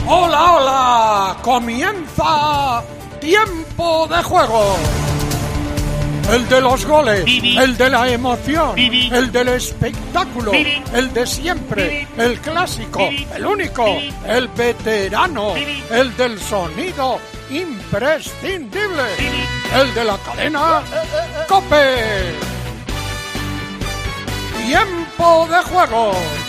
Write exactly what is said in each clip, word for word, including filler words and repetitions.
Hola, hola, comienza Tiempo de Juego. El de los goles, Bibi. El de la emoción, Bibi. El del espectáculo, Bibi. El de siempre, Bibi. El clásico, Bibi. El único, Bibi. El veterano, Bibi. El del sonido imprescindible, Bibi. El de la cadena COPE. Tiempo de Juego.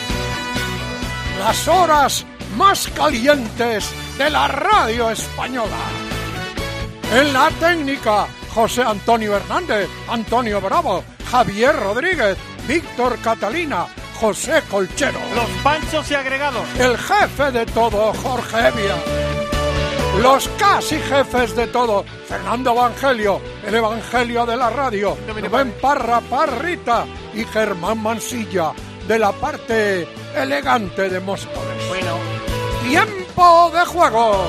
Las horas más calientes de la radio española. En la técnica, José Antonio Hernández, Antonio Bravo, Javier Rodríguez, Víctor Catalina, José Colchero. Los panchos y agregados. El jefe de todo, Jorge Evia. Los casi jefes de todo, Fernando Evangelio, el Evangelio de la radio, Rubén Parra Parrita y Germán Mansilla, de la parte elegante de Móstoles. Bueno. Tiempo de Juego.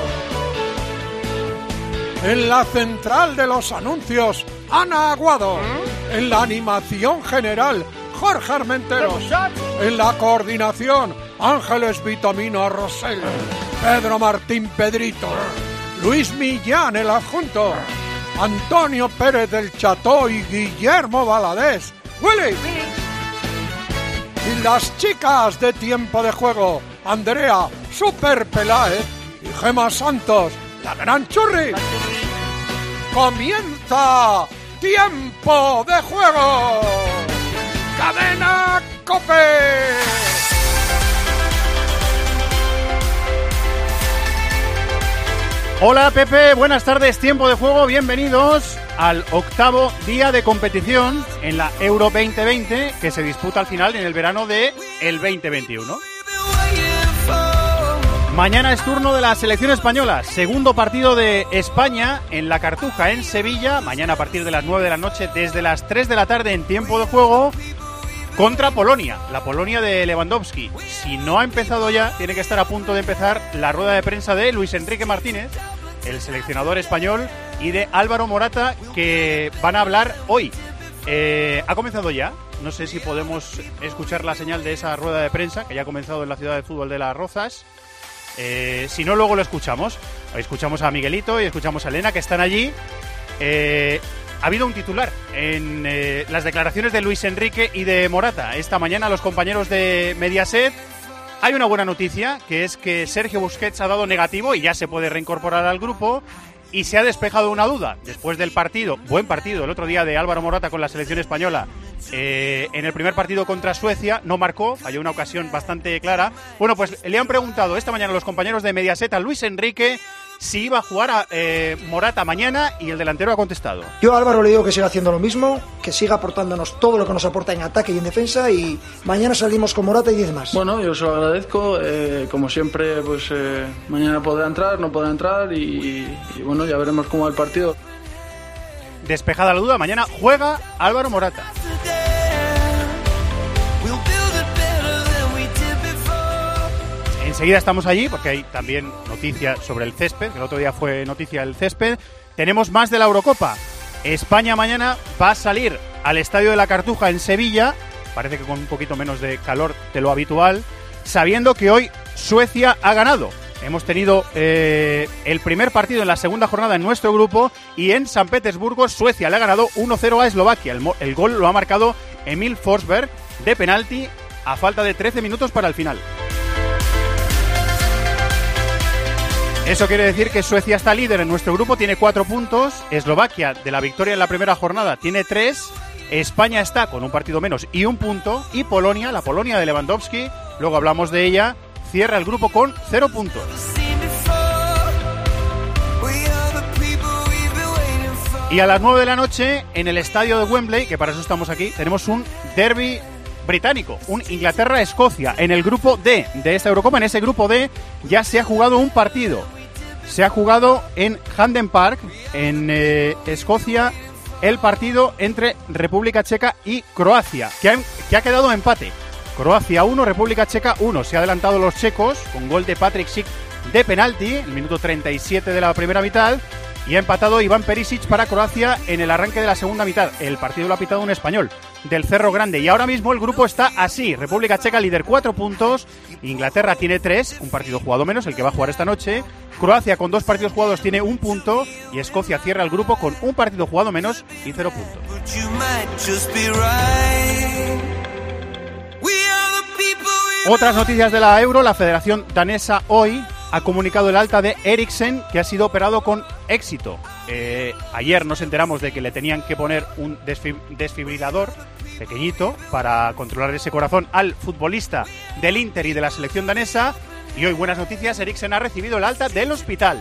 En la central de los anuncios, Ana Aguado. ¿Mm? En la animación general, Jorge Armenteros. En la coordinación, Ángeles Vitamina Rosell. Pedro Martín Pedrito. Luis Millán, el adjunto. Antonio Pérez del Cható y Guillermo Valadez. ¡Willy! Y las chicas de Tiempo de Juego, Andrea Super Peláez y Gema Santos, la gran churri. Comienza Tiempo de Juego. Cadena COPE. Hola Pepe, buenas tardes, Tiempo de Juego, bienvenidos al octavo día de competición en la Euro veinte veinte que se disputa al final en el verano de el veinte veintiuno. Mañana es turno de la selección española, segundo partido de España en la Cartuja en Sevilla, mañana a partir de las nueve de la noche desde las tres de la tarde en Tiempo de Juego contra Polonia, la Polonia de Lewandowski. Si no ha empezado ya, tiene que estar a punto de empezar la rueda de prensa de Luis Enrique Martínez, el seleccionador español, y de Álvaro Morata, que van a hablar hoy. Eh, ¿Ha comenzado ya? No sé si podemos escuchar la señal de esa rueda de prensa, que ya ha comenzado en la ciudad de fútbol de Las Rozas. Eh, si no, luego lo escuchamos. Escuchamos a Miguelito y escuchamos a Elena, que están allí. Eh... Ha habido un titular en eh, las declaraciones de Luis Enrique y de Morata. Esta mañana los compañeros de Mediaset. Hay una buena noticia, que es que Sergio Busquets ha dado negativo y ya se puede reincorporar al grupo. Y se ha despejado una duda después del partido, buen partido el otro día de Álvaro Morata con la selección española. Eh, en el primer partido contra Suecia no marcó, falló una ocasión bastante clara. Bueno, pues le han preguntado esta mañana los compañeros de Mediaset a Luis Enrique si iba a jugar a eh, Morata mañana, y el delantero ha contestado. Yo a Álvaro le digo que siga haciendo lo mismo, que siga aportándonos todo lo que nos aporta en ataque y en defensa, y mañana salimos con Morata y diez más. Bueno, yo se lo agradezco, eh, como siempre, pues eh, mañana podrá entrar, no podrá entrar y, y bueno, ya veremos cómo va el partido. Despejada la duda, mañana juega Álvaro Morata. Enseguida estamos allí porque hay también noticias sobre el césped, que el otro día fue noticia el césped. Tenemos más de la Eurocopa. España mañana va a salir al Estadio de la Cartuja en Sevilla, parece que con un poquito menos de calor de lo habitual, sabiendo que hoy Suecia ha ganado. Hemos tenido eh, el primer partido en la segunda jornada en nuestro grupo, y en San Petersburgo Suecia le ha ganado uno cero a Eslovaquia. El, el gol lo ha marcado Emil Forsberg de penalti a falta de trece minutos para el final. Eso quiere decir que Suecia está líder en nuestro grupo, tiene cuatro puntos. Eslovaquia, de la victoria en la primera jornada, tiene tres. España está con un partido menos y un punto. Y Polonia, la Polonia de Lewandowski, luego hablamos de ella, cierra el grupo con cero puntos. Y a las nueve de la noche, en el estadio de Wembley, que para eso estamos aquí, tenemos un derbi británico, un Inglaterra-Escocia en el grupo D de esta Eurocopa. En ese grupo D ya se ha jugado un partido. Se ha jugado en Hampden Park, en eh, Escocia, el partido entre República Checa y Croacia, que ha, que ha quedado empate. Croacia uno, República Checa uno. Se ha adelantado los checos con gol de Patrick Schick de penalti, el minuto treinta y siete de la primera mitad. Y ha empatado Iván Perisic para Croacia en el arranque de la segunda mitad. El partido lo ha pitado un español, del Cerro Grande. Y ahora mismo el grupo está así: República Checa líder cuatro puntos, Inglaterra tiene tres, un partido jugado menos, el que va a jugar esta noche, Croacia con dos partidos jugados tiene un punto y Escocia cierra el grupo con un partido jugado menos y cero puntos. Otras noticias de la Euro: la Federación Danesa hoy ha comunicado el alta de Eriksen, que ha sido operado con éxito. Eh, ayer nos enteramos de que le tenían que poner un desfib- desfibrilador pequeñito para controlar ese corazón al futbolista del Inter y de la selección danesa. Y hoy, buenas noticias, Eriksen ha recibido el alta del hospital.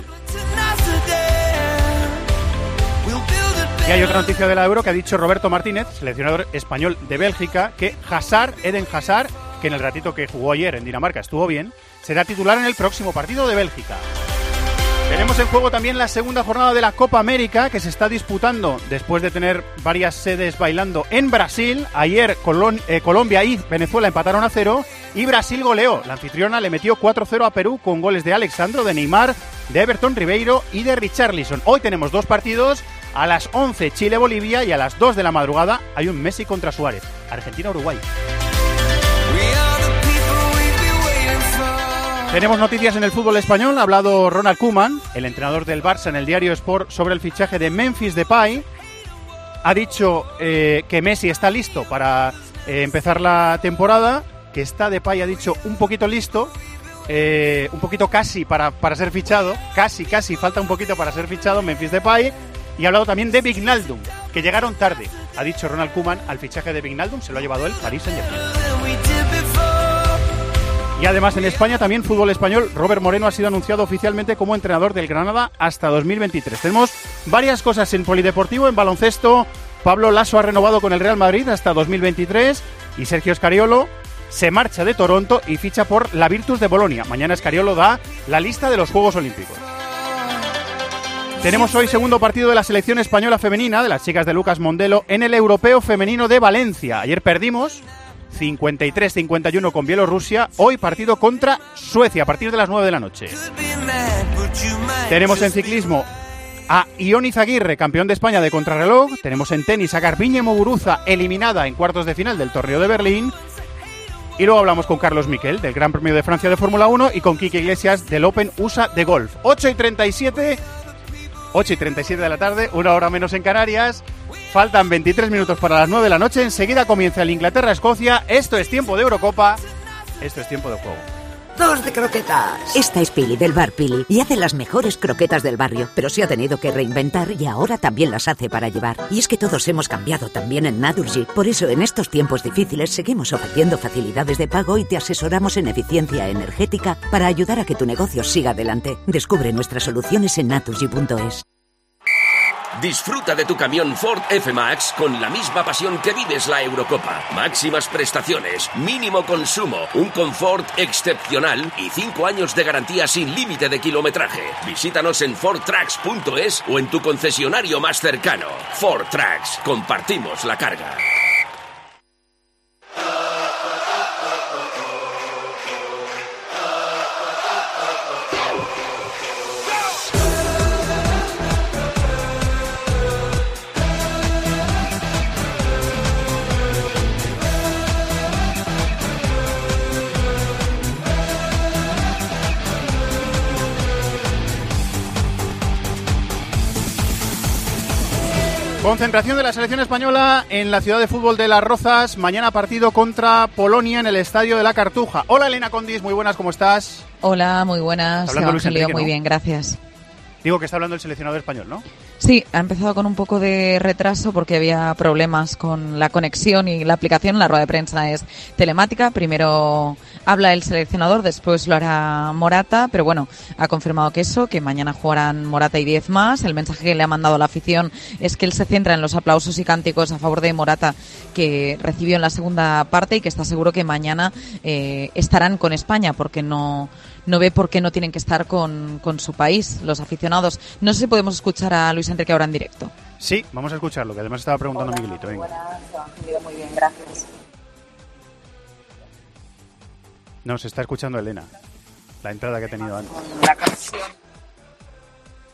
Y hay otra noticia de la Euro que ha dicho Roberto Martínez, seleccionador español de Bélgica, que Hazard, Eden Hazard, que en el ratito que jugó ayer en Dinamarca estuvo bien, será titular en el próximo partido de Bélgica. Tenemos en juego también la segunda jornada de la Copa América, que se está disputando después de tener varias sedes bailando en Brasil. Ayer Colón, eh, Colombia y Venezuela empataron a cero y Brasil goleó. La anfitriona le metió cuatro cero a Perú con goles de Alexandro, de Neymar, de Everton Ribeiro y de Richarlison. Hoy tenemos dos partidos. A las once Chile-Bolivia y a las dos de la madrugada hay un Messi contra Suárez. Argentina-Uruguay. Tenemos noticias en el fútbol español. Ha hablado Ronald Koeman, el entrenador del Barça, en el diario Sport sobre el fichaje de Memphis Depay. Ha dicho eh, que Messi está listo para eh, empezar la temporada, que está Depay, ha dicho, un poquito listo, eh, un poquito casi para, para ser fichado, casi, casi, falta un poquito para ser fichado Memphis Depay. Y ha hablado también de Wijnaldum, que llegaron tarde. Ha dicho Ronald Koeman al fichaje de Wijnaldum, se lo ha llevado el Paris Saint-Germain. Y además en España, también fútbol español, Robert Moreno ha sido anunciado oficialmente como entrenador del Granada hasta dos mil veintitrés. Tenemos varias cosas en polideportivo. En baloncesto, Pablo Laso ha renovado con el Real Madrid hasta dos mil veintitrés y Sergio Scariolo se marcha de Toronto y ficha por la Virtus de Bolonia. Mañana Scariolo da la lista de los Juegos Olímpicos. Tenemos hoy segundo partido de la selección española femenina, de las chicas de Lucas Mondelo, en el Europeo Femenino de Valencia. Ayer perdimos cincuenta y tres cincuenta y uno con Bielorrusia. Hoy partido contra Suecia a partir de las nueve de la noche. Tenemos en ciclismo a Ion Izaguirre, campeón de España de contrarreloj. Tenemos en tenis a Garbiñe Muguruza, eliminada en cuartos de final del Torneo de Berlín. Y luego hablamos con Carlos Miquel, del Gran Premio de Francia de Fórmula uno, y con Quique Iglesias, del Open U S A de golf. ocho y treinta y siete... ocho y treinta y siete de la tarde, una hora menos en Canarias. Faltan veintitrés minutos para las nueve de la noche. Enseguida comienza el Inglaterra-Escocia. Esto es tiempo de Eurocopa. Esto es tiempo de juego. Dos de croquetas. Esta es Pili, del bar Pili, y hace las mejores croquetas del barrio, pero se ha tenido que reinventar y ahora también las hace para llevar. Y es que todos hemos cambiado también en Naturgy. Por eso en estos tiempos difíciles seguimos ofreciendo facilidades de pago y te asesoramos en eficiencia energética para ayudar a que tu negocio siga adelante. Descubre nuestras soluciones en naturgy punto es. Disfruta de tu camión Ford F-Max con la misma pasión que vives la Eurocopa. Máximas prestaciones, mínimo consumo, un confort excepcional y cinco años de garantía sin límite de kilometraje. Visítanos en ford trucks punto es o en tu concesionario más cercano. Ford Trucks, compartimos la carga. Concentración de la selección española en la ciudad de fútbol de Las Rozas. Mañana partido contra Polonia en el estadio de la Cartuja. Hola Elena Condis, muy buenas, ¿cómo estás? Hola, muy buenas. Evangelio, muy ¿no? bien, gracias. Digo que está hablando el seleccionador español, ¿no? Sí, ha empezado con un poco de retraso porque había problemas con la conexión y la aplicación. La rueda de prensa es telemática. Primero habla el seleccionador, después lo hará Morata, pero bueno, ha confirmado que eso, que mañana jugarán Morata y diez más. El mensaje que le ha mandado a la afición es que él se centra en los aplausos y cánticos a favor de Morata que recibió en la segunda parte y que está seguro que mañana eh, estarán con España porque no... no ve por qué no tienen que estar con, con su país, los aficionados. No sé si podemos escuchar a Luis Enrique ahora en directo. Sí, vamos a escucharlo, que además estaba preguntando Hola, Miguelito. Venga. Buenas, Evangelio, muy bien, gracias. No, se está escuchando Elena, la entrada que ha tenido antes. La conexión.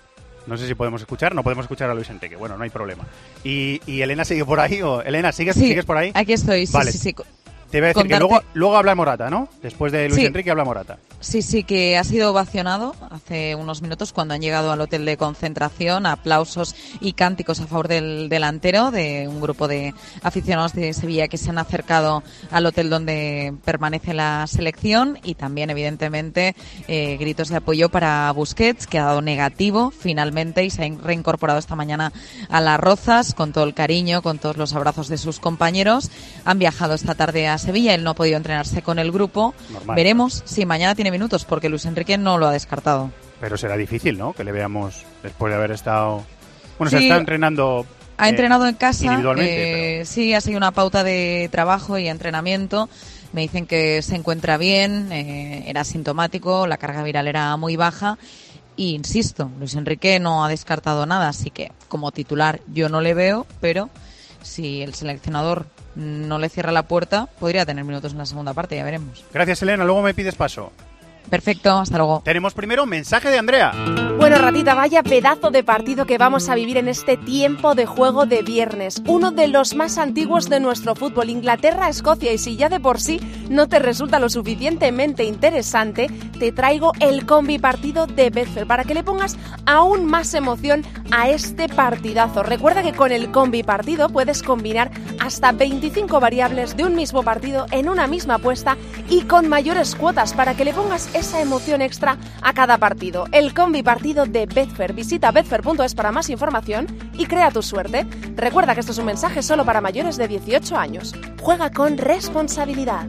No sé si podemos escuchar, no podemos escuchar a Luis Enrique. Bueno, no hay problema. ¿Y, y Elena sigue por ahí? O Elena, ¿sigues, sí, ¿sigues por ahí? Aquí estoy, sí, vale. sí, sí. Te voy a decir Contarte... que luego, luego habla Morata, ¿no? Después de Luis sí. Enrique habla Morata. Sí, sí, que ha sido ovacionado hace unos minutos cuando han llegado al hotel de concentración, aplausos y cánticos a favor del delantero, de un grupo de aficionados de Sevilla que se han acercado al hotel donde permanece la selección, y también, evidentemente, eh, gritos de apoyo para Busquets, que ha dado negativo finalmente y se ha reincorporado esta mañana a Las Rozas con todo el cariño, con todos los abrazos de sus compañeros. Han viajado esta tarde a Sevilla, él no ha podido entrenarse con el grupo. Normal. Veremos si mañana tiene minutos, porque Luis Enrique no lo ha descartado. Pero será difícil, ¿no? Que le veamos después de haber estado... Bueno, sí, se está entrenando... Ha eh, entrenado en casa. Individualmente. Eh, pero... Sí, ha sido una pauta de trabajo y entrenamiento. Me dicen que se encuentra bien, eh, era asintomático, la carga viral era muy baja. Y insisto, Luis Enrique no ha descartado nada, así que como titular yo no le veo, pero si el seleccionador no le cierra la puerta, podría tener minutos en la segunda parte, ya veremos. Gracias, Elena, luego me pides paso. Perfecto, hasta luego. Tenemos primero un mensaje de Andrea. Bueno, ratita, vaya pedazo de partido que vamos a vivir en este tiempo de juego de viernes. Uno de los más antiguos de nuestro fútbol, Inglaterra-Escocia. Y si ya de por sí no te resulta lo suficientemente interesante, te traigo el combi partido de Betfair para que le pongas aún más emoción a este partidazo. Recuerda que con el combi partido puedes combinar hasta veinticinco variables de un mismo partido en una misma apuesta y con mayores cuotas para que le pongas esa emoción extra a cada partido. El combi partido de Betfair. Visita betfair punto es para más información y crea tu suerte. Recuerda que esto es un mensaje solo para mayores de dieciocho años. Juega con responsabilidad.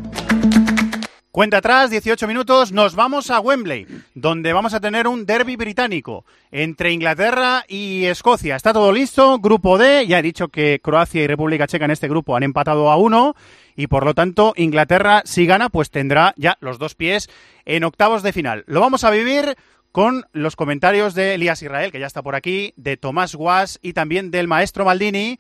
Cuenta atrás, dieciocho minutos, nos vamos a Wembley, donde vamos a tener un derbi británico entre Inglaterra y Escocia. Está todo listo, grupo D, ya he dicho que Croacia y República Checa en este grupo han empatado a uno, y por lo tanto Inglaterra, si gana, pues tendrá ya los dos pies en octavos de final. Lo vamos a vivir con los comentarios de Elías Israel, que ya está por aquí, de Tomás Guas y también del maestro Maldini.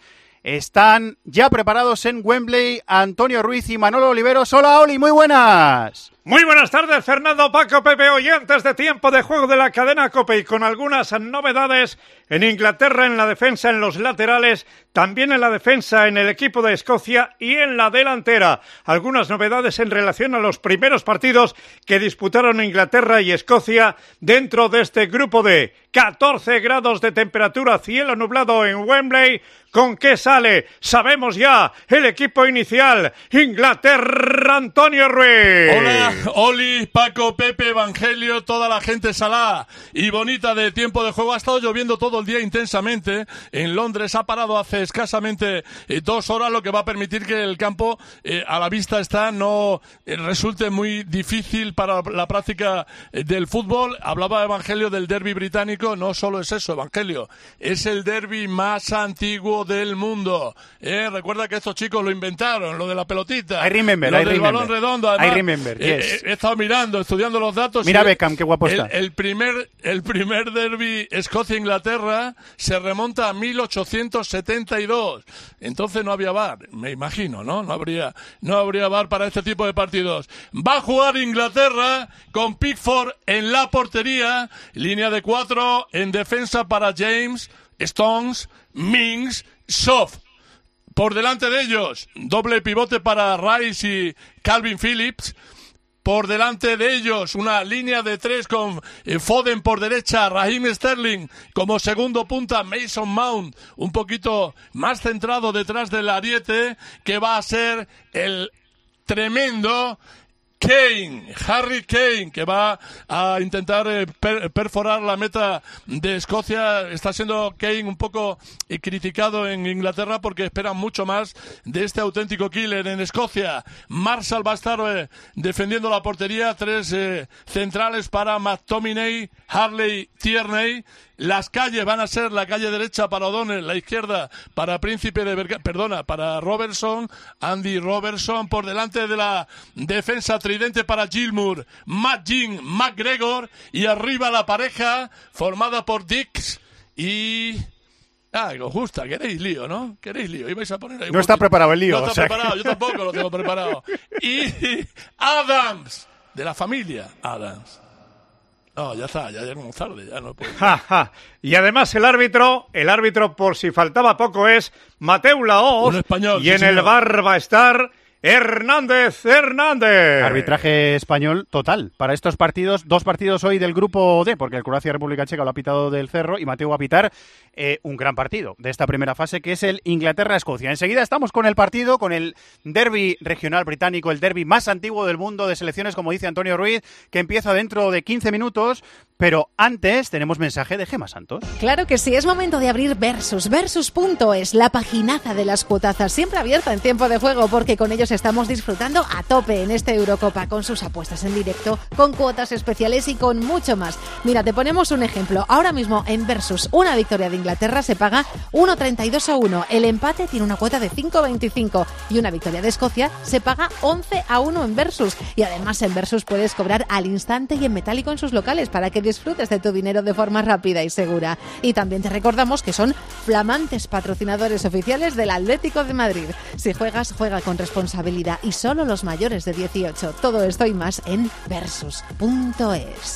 Están ya preparados en Wembley Antonio Ruiz y Manolo Oliveros. Hola, Oli, muy buenas. Muy buenas tardes, Fernando, Paco, Pepe, oyentes de Tiempo de Juego de la cadena COPE, y con algunas novedades en Inglaterra, en la defensa, en los laterales, también en la defensa, en el equipo de Escocia y en la delantera. Algunas novedades en relación a los primeros partidos que disputaron Inglaterra y Escocia dentro de este grupo D. catorce grados de temperatura, cielo nublado en Wembley. ¿Con qué sale? Sabemos ya el equipo inicial. Inglaterra, Antonio Ruiz. Hola, Oli, Paco, Pepe, Evangelio, toda la gente salá y bonita de Tiempo de Juego. Ha estado lloviendo todo el día intensamente. En Londres ha parado hace escasamente eh, dos horas, lo que va a permitir que el campo eh, a la vista está no eh, resulte muy difícil para la práctica eh, del fútbol. Hablaba Evangelio del derbi británico. No solo es eso, Evangelio, es el derbi más antiguo del mundo. Eh, recuerda que estos chicos lo inventaron, lo de la pelotita, I remember, lo I del remember. balón redondo. Además, I remember, eh, yes. He estado mirando, estudiando los datos. Mira Beckham, qué guapo el, está. El primer, el primer derbi Escocia-Inglaterra se remonta a mil ochocientos setenta y dos. Entonces no había V A R, me imagino, ¿no? No habría, no habría V A R para este tipo de partidos. Va a jugar Inglaterra con Pickford en la portería, línea de cuatro en defensa para James, Stones, Mings, Soft. Por delante de ellos, doble pivote para Rice y Calvin Phillips. Por delante de ellos, una línea de tres con eh, Foden por derecha, Raheem Sterling como segundo punta, Mason Mount un poquito más centrado detrás del ariete, que va a ser el tremendo Kane, Harry Kane, que va a intentar eh, per, perforar la meta de Escocia. Está siendo Kane un poco eh, criticado en Inglaterra porque esperan mucho más de este auténtico killer en Escocia. Marshall va a estar eh, defendiendo la portería, tres eh, centrales para McTominay, Harley, Tierney. Las calles van a ser la calle derecha para O'Donnell, la izquierda para Príncipe de Berga, perdona, para Robertson, Andy Robertson, por delante de la defensa tridente para Gilmour, Matt Jean, McGregor, y arriba la pareja formada por Dix y... Ah, que os gusta, queréis lío, ¿no? Queréis lío, ibais a poner ahí. No está preparado el lío. No está o sea preparado, que... yo tampoco lo tengo preparado. Y Adams, de la familia Adams. No, ya está, ya llegamos tarde, ya no puedo. Ja, ja. Y además el árbitro, el árbitro por si faltaba poco es Mateu Laoz. Un español, y sí, en señor. el bar va a estar Hernández Hernández. Arbitraje español total para estos partidos. Dos partidos hoy del grupo D, porque el Croacia-República Checa lo ha pitado del Cerro y Mateu va a pitar eh, un gran partido de esta primera fase, que es el Inglaterra-Escocia. Enseguida estamos con el partido, con el derbi regional británico, el derbi más antiguo del mundo de selecciones, como dice Antonio Ruiz, que empieza dentro de quince minutos. Pero antes tenemos mensaje de Gemma Santos. Claro que sí, es momento de abrir Versus. Versus punto es, la paginaza de las cuotazas, siempre abierta en tiempo de juego, porque con ellos estamos disfrutando a tope en esta Eurocopa, con sus apuestas en directo, con cuotas especiales y con mucho más. Mira, te ponemos un ejemplo. Ahora mismo en Versus, una victoria de Inglaterra se paga uno treinta y dos a uno. El empate tiene una cuota de cinco veinticinco y una victoria de Escocia se paga once a uno en Versus. Y además en Versus puedes cobrar al instante y en metálico en sus locales para que disfrutes de tu dinero de forma rápida y segura. Y también te recordamos que son flamantes patrocinadores oficiales del Atlético de Madrid. Si juegas, juega con responsabilidad y solo los mayores de dieciocho. Todo esto y más en versus punto es.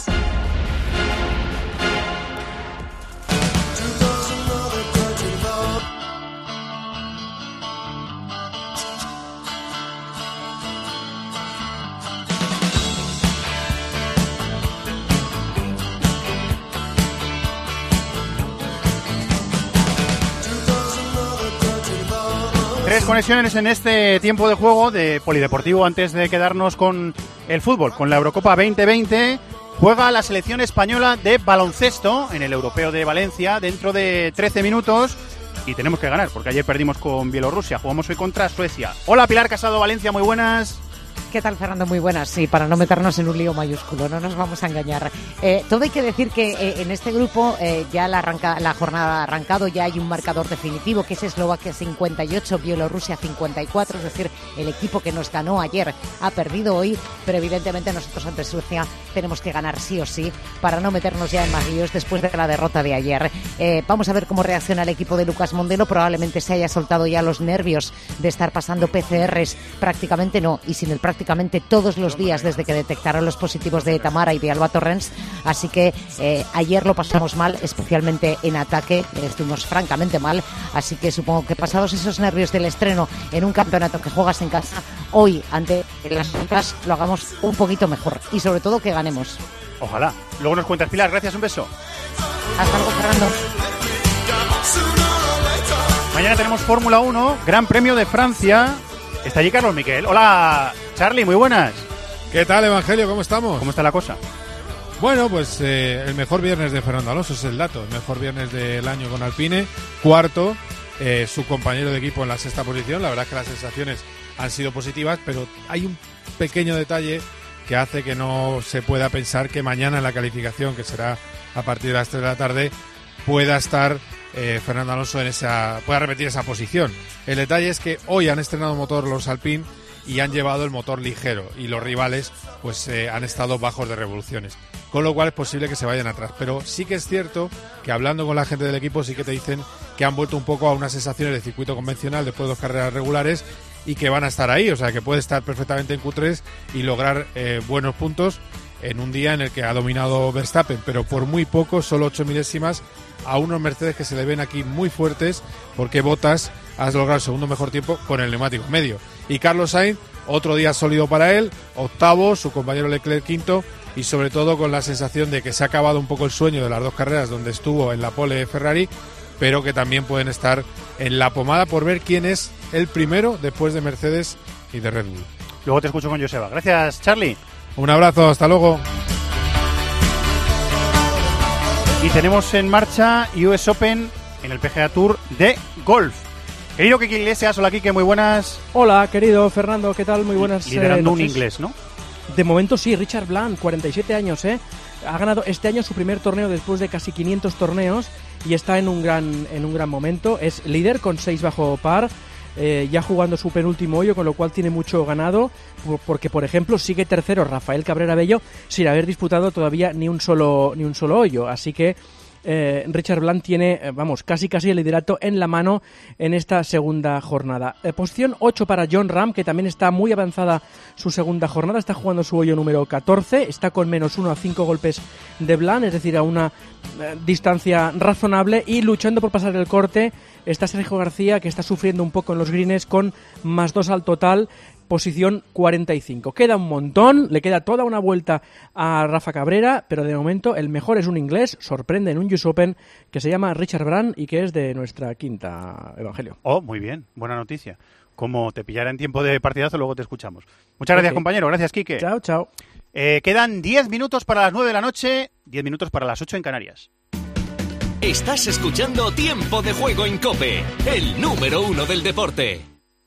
Tres conexiones en este tiempo de juego de polideportivo antes de quedarnos con el fútbol, con la Eurocopa veinte veinte. Juega la selección española de baloncesto en el Europeo de Valencia dentro de trece minutos y tenemos que ganar porque ayer perdimos con Bielorrusia. Jugamos hoy contra Suecia. Hola Pilar Casado, Valencia, muy buenas. ¿Qué tal, Fernando? Muy buenas. Sí, para no meternos en un lío mayúsculo, no nos vamos a engañar. Eh, todo hay que decir que eh, en este grupo eh, ya la, arranca, la jornada ha arrancado, ya hay un marcador definitivo, que es Eslovaquia cincuenta y ocho, Bielorrusia cincuenta y cuatro, es decir, el equipo que nos ganó ayer ha perdido hoy, pero evidentemente nosotros ante Suecia tenemos que ganar sí o sí para no meternos ya en más líos después de la derrota de ayer. Eh, vamos a ver cómo reacciona el equipo de Lucas Mondelo. Probablemente se haya soltado ya los nervios de estar pasando P C Rs, prácticamente no, y sin el prácticamente todos los días desde que detectaron los positivos de Tamara y de Alba Torrens, así que eh, ayer lo pasamos mal, especialmente en ataque, estuvimos francamente mal, así que supongo que pasados esos nervios del estreno en un campeonato que juegas en casa, hoy ante las otras lo hagamos un poquito mejor y sobre todo que ganemos. Ojalá. Luego nos cuentas, Pilar, gracias, un beso. Hasta luego, Fernando. Mañana tenemos Fórmula uno, Gran Premio de Francia. Está allí Carlos Miquel. Hola, Charlie, muy buenas. ¿Qué tal, Evangelio? ¿Cómo estamos? ¿Cómo está la cosa? Bueno, pues eh, el mejor viernes de Fernando Alonso es el dato. El mejor viernes del año con Alpine. Cuarto, eh, su compañero de equipo en la sexta posición. La verdad es que las sensaciones han sido positivas, pero hay un pequeño detalle que hace que no se pueda pensar que mañana en la calificación, que será a partir de las tres de la tarde, pueda estar eh, Fernando Alonso en esa, pueda repetir esa posición. El detalle es que hoy han estrenado motor los Alpine y han llevado el motor ligero y los rivales pues eh, han estado bajos de revoluciones, con lo cual es posible que se vayan atrás. Pero sí que es cierto que hablando con la gente del equipo sí que te dicen que han vuelto un poco a unas sensaciones de circuito convencional después de dos carreras regulares y que van a estar ahí, o sea que puede estar perfectamente en Q tres y lograr eh, buenos puntos en un día en el que ha dominado Verstappen, pero por muy poco, solo ocho milésimas a unos Mercedes que se le ven aquí muy fuertes, porque Bottas ha logrado el segundo mejor tiempo con el neumático medio. Y Carlos Sainz, otro día sólido para él, octavo, su compañero Leclerc quinto, y sobre todo con la sensación de que se ha acabado un poco el sueño de las dos carreras donde estuvo en la pole Ferrari, pero que también pueden estar en la pomada por ver quién es el primero después de Mercedes y de Red Bull. Luego te escucho con Joseba. Gracias, Charlie. Un abrazo, hasta luego. Y tenemos en marcha U S Open en el P G A Tour de golf. Querido Kike Iglesias, hola Kike, muy buenas. Hola, querido Fernando, ¿qué tal? Muy buenas. Liderando eh, un inglés, ¿no? De momento sí, Richard Bland, cuarenta y siete años, ¿eh? Ha ganado este año su primer torneo después de casi quinientos torneos y está en un gran, en un gran momento. Es líder con seis bajo par. Eh, ya jugando su penúltimo hoyo, con lo cual tiene mucho ganado, porque por ejemplo sigue tercero Rafael Cabrera Bello sin haber disputado todavía ni un solo ni un solo hoyo, así que eh, Richard Bland tiene, eh, vamos, casi casi el liderato en la mano en esta segunda jornada. Eh, posición ocho para Jon Rahm, que también está muy avanzada su segunda jornada, está jugando su hoyo número catorce, está con menos uno a cinco golpes de Bland, es decir, a una eh, distancia razonable, y luchando por pasar el corte está Sergio García, que está sufriendo un poco en los greens con más dos al total, posición cuarenta y cinco. Queda un montón, le queda toda una vuelta a Rafa Cabrera, pero de momento el mejor es un inglés, sorprende en un U S Open, que se llama Richard Brand y que es de nuestra quinta, Evangelio. Oh, muy bien, buena noticia. Como te pillará en tiempo de partidazo, luego te escuchamos. Muchas gracias, okay, compañero. Gracias, Quique. Chao, chao. Eh, quedan diez minutos para las nueve de la noche, diez minutos para las ocho en Canarias. Estás escuchando Tiempo de Juego en COPE, el número uno del deporte.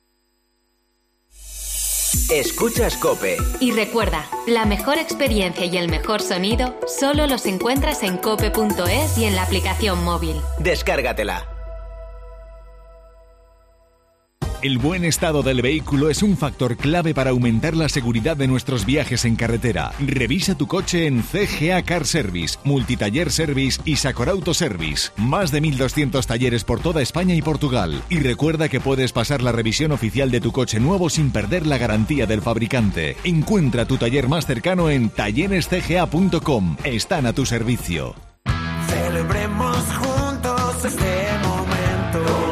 Escuchas COPE. Y recuerda, la mejor experiencia y el mejor sonido solo los encuentras en cope punto es y en la aplicación móvil. Descárgatela. El buen estado del vehículo es un factor clave para aumentar la seguridad de nuestros viajes en carretera. Revisa tu coche en C G A Car Service, Multitaller Service y Sacor Auto Service. Más de mil doscientos talleres por toda España y Portugal. Y recuerda que puedes pasar la revisión oficial de tu coche nuevo sin perder la garantía del fabricante. Encuentra tu taller más cercano en talleres c g a punto com. Están a tu servicio. Celebremos juntos este momento.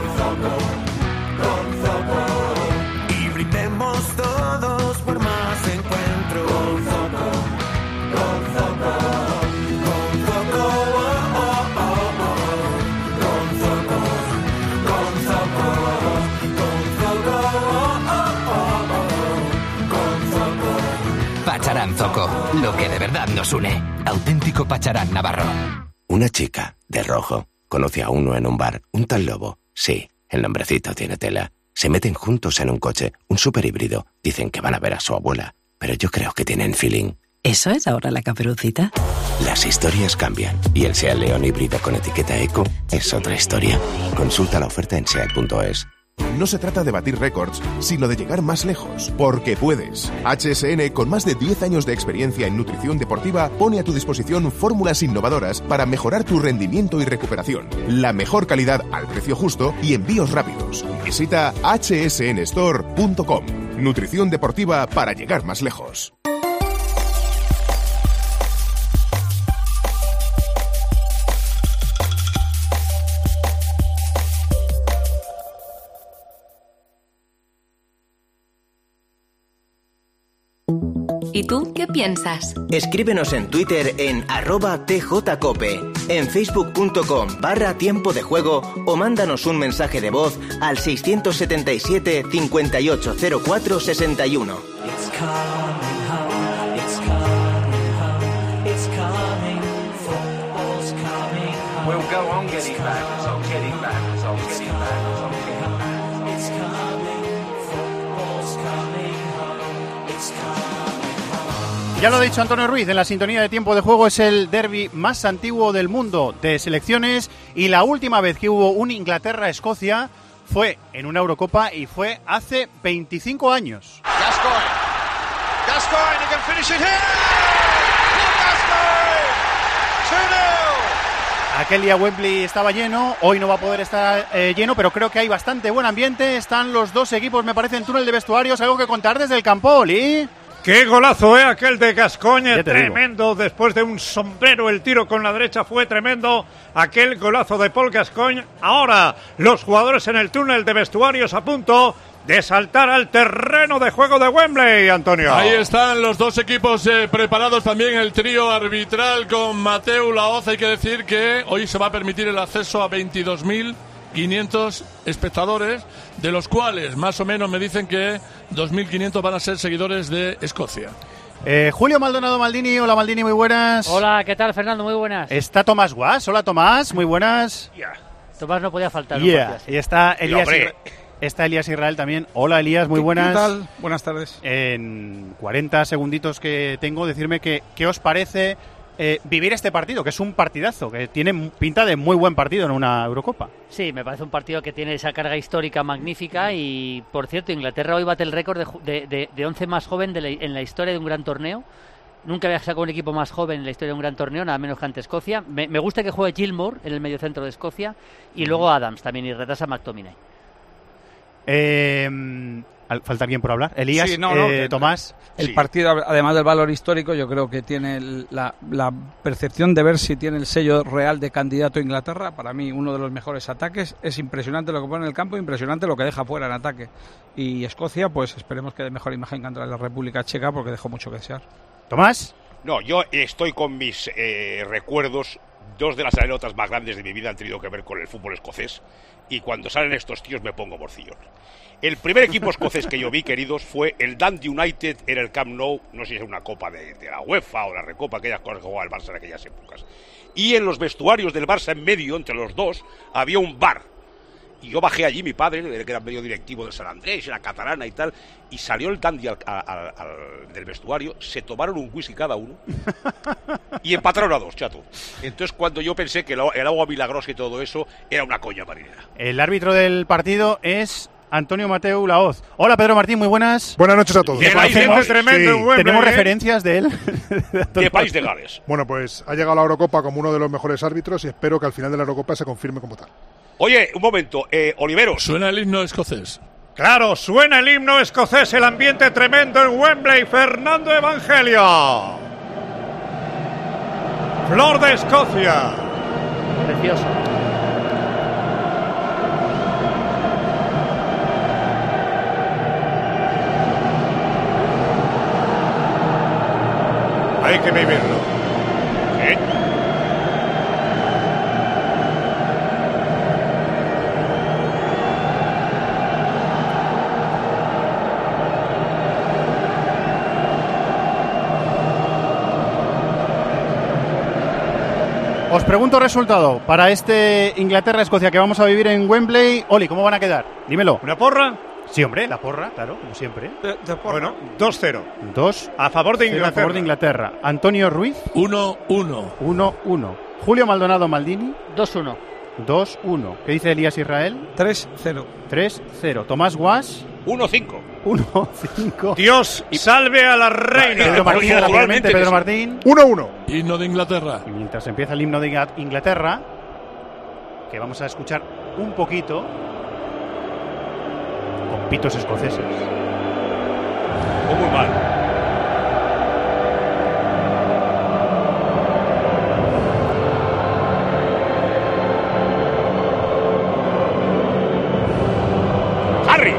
Todos por más encuentro. Con Zoco, con Zoco, con Zoco, oh, oh, oh, oh. Con Zoco, con Zoco, con Zoco, oh, oh, oh, con Zoco. Pacharán Zoco, lo que de verdad nos une. Auténtico Pacharán Navarro. Una chica, de rojo, conoce a uno en un bar, un tal Lobo. Sí, el nombrecito tiene tela. Se meten juntos en un coche, un super híbrido. Dicen que van a ver a su abuela, pero yo creo que tienen feeling. ¿Eso es ahora la Caperucita? Las historias cambian y el SEAT León híbrido con etiqueta Eco es otra historia. Consulta la oferta en seat punto es. No se trata de batir récords, sino de llegar más lejos, porque puedes. H S N, con más de diez años de experiencia en nutrición deportiva, pone a tu disposición fórmulas innovadoras para mejorar tu rendimiento y recuperación. La mejor calidad al precio justo y envíos rápidos. Visita h s n store punto com. Nutrición deportiva para llegar más lejos. ¿Y tú qué piensas? Escríbenos en Twitter en arroba tjcope, en facebook punto com barra tiempo de juego o mándanos un mensaje de voz al seiscientos setenta y siete, cincuenta y ocho cero cuatro, sesenta y uno. We'll go on getting back, on getting back, on getting back, on getting back. It's coming, football's coming home, it's coming. Ya lo ha dicho Antonio Ruiz, en la sintonía de Tiempo de Juego es el derbi más antiguo del mundo de selecciones y la última vez que hubo un Inglaterra-Escocia fue en una Eurocopa y fue hace veinticinco años. Gascoigne, Gascoigne, he can finish it here. Gascoigne, two nil. Aquel día Wembley estaba lleno, hoy no va a poder estar eh, lleno, pero creo que hay bastante buen ambiente. Están los dos equipos, me parece, en túnel de vestuarios. ¿Algo que contar desde el campo, Oli? ¡Qué golazo, eh! Aquel de Gascoigne, tremendo. Digo. Después de un sombrero, el tiro con la derecha fue tremendo. Aquel golazo de Paul Gascoigne. Ahora, los jugadores en el túnel de vestuarios a punto de saltar al terreno de juego de Wembley, Antonio. Ahí están los dos equipos eh, preparados, también el trío arbitral con Mateu Laoz. Hay que decir que hoy se va a permitir el acceso a veintidós mil quinientos espectadores, de los cuales más o menos me dicen que dos mil quinientos van a ser seguidores de Escocia. Eh, Julio Maldonado Maldini, hola Maldini, muy buenas. Hola, ¿qué tal, Fernando? Muy buenas. Está Tomás Guas, hola Tomás, muy buenas. Yeah. Tomás no podía faltar. Yeah. No y está Elías, Isra- está Elías Israel también. Hola Elías, muy buenas. ¿Qué tal? Buenas tardes. En cuarenta segunditos que tengo, decirme que, qué os parece eh, vivir este partido, que es un partidazo, que tiene pinta de muy buen partido en una Eurocopa. Sí, me parece un partido que tiene esa carga histórica magnífica y, por cierto, Inglaterra hoy bate el récord de, de, de, de once más joven de la, en la historia de un gran torneo. Nunca había sacado un equipo más joven en la historia de un gran torneo, nada menos que ante Escocia. Me, me gusta que juegue Gilmour en el mediocentro de Escocia y luego Adams también, y retrasa a McTominay. Eh, ¿Falta alguien por hablar? Elías, sí, no, no, eh, Tomás. El Sí. partido, además del valor histórico, yo creo que tiene el- la, la percepción de ver si tiene el sello real de candidato a Inglaterra. Para mí, uno de los mejores ataques. Es impresionante lo que pone en el campo, impresionante lo que deja fuera en ataque. Y Escocia, pues esperemos que dé mejor imagen contra la República Checa, porque dejó mucho que desear. Tomás. No, yo estoy con mis eh, recuerdos. Dos de las anécdotas más grandes de mi vida han tenido que ver con el fútbol escocés. Y cuando salen estos tíos me pongo morcillón. El primer equipo escocés que yo vi, queridos, fue el Dundee United en el Camp Nou. No sé si es una copa de, de la UEFA o la Recopa, aquellas cosas que jugaba el Barça en aquellas épocas. Y en los vestuarios del Barça, en medio, entre los dos, había un bar. Y yo bajé allí, mi padre, que era medio directivo de San Andrés, era catalana y tal, y salió el Dundee al, al, al, del vestuario, se tomaron un whisky cada uno y empataron a dos, chato. Entonces, cuando yo pensé que el, el agua milagrosa y todo eso era una coña marinera. El árbitro del partido es Antonio Mateu Laoz. Hola, Pedro Martín, muy buenas. Buenas noches a todos. ¿Qué país de Gales? tremendo en Wembley, ¿Tenemos ¿eh? referencias de él? ¿Qué país de Gales? Bueno, pues ha llegado a la Eurocopa como uno de los mejores árbitros y espero que al final de la Eurocopa se confirme como tal. Oye, un momento, eh, Oliveros. Suena el himno escocés. Claro, suena el himno escocés, el ambiente tremendo en Wembley. Fernando Evangelio. Flor de Escocia. Precioso. Hay que vivirlo. ¿Eh? Os pregunto resultado para este Inglaterra-Escocia que vamos a vivir en Wembley. Oli, ¿cómo van a quedar? Dímelo. ¿Una porra? Sí, hombre, la porra, claro, como siempre. Bueno, dos cero. Dos. A favor de cero Inglaterra. A favor de Inglaterra. Antonio Ruiz. uno uno. uno uno. Julio Maldonado Maldini. dos uno. dos uno. ¿Qué dice Elías Israel? tres cero. tres cero. Tomás Guas. uno cinco. uno cinco. Dios salve a la reina. Pedro Martín, rápidamente, Pedro Martín. uno uno. Himno de Inglaterra. Y mientras empieza el himno de Ingla- Inglaterra, que vamos a escuchar un poquito, con pitos escoceses. O muy mal. Harry.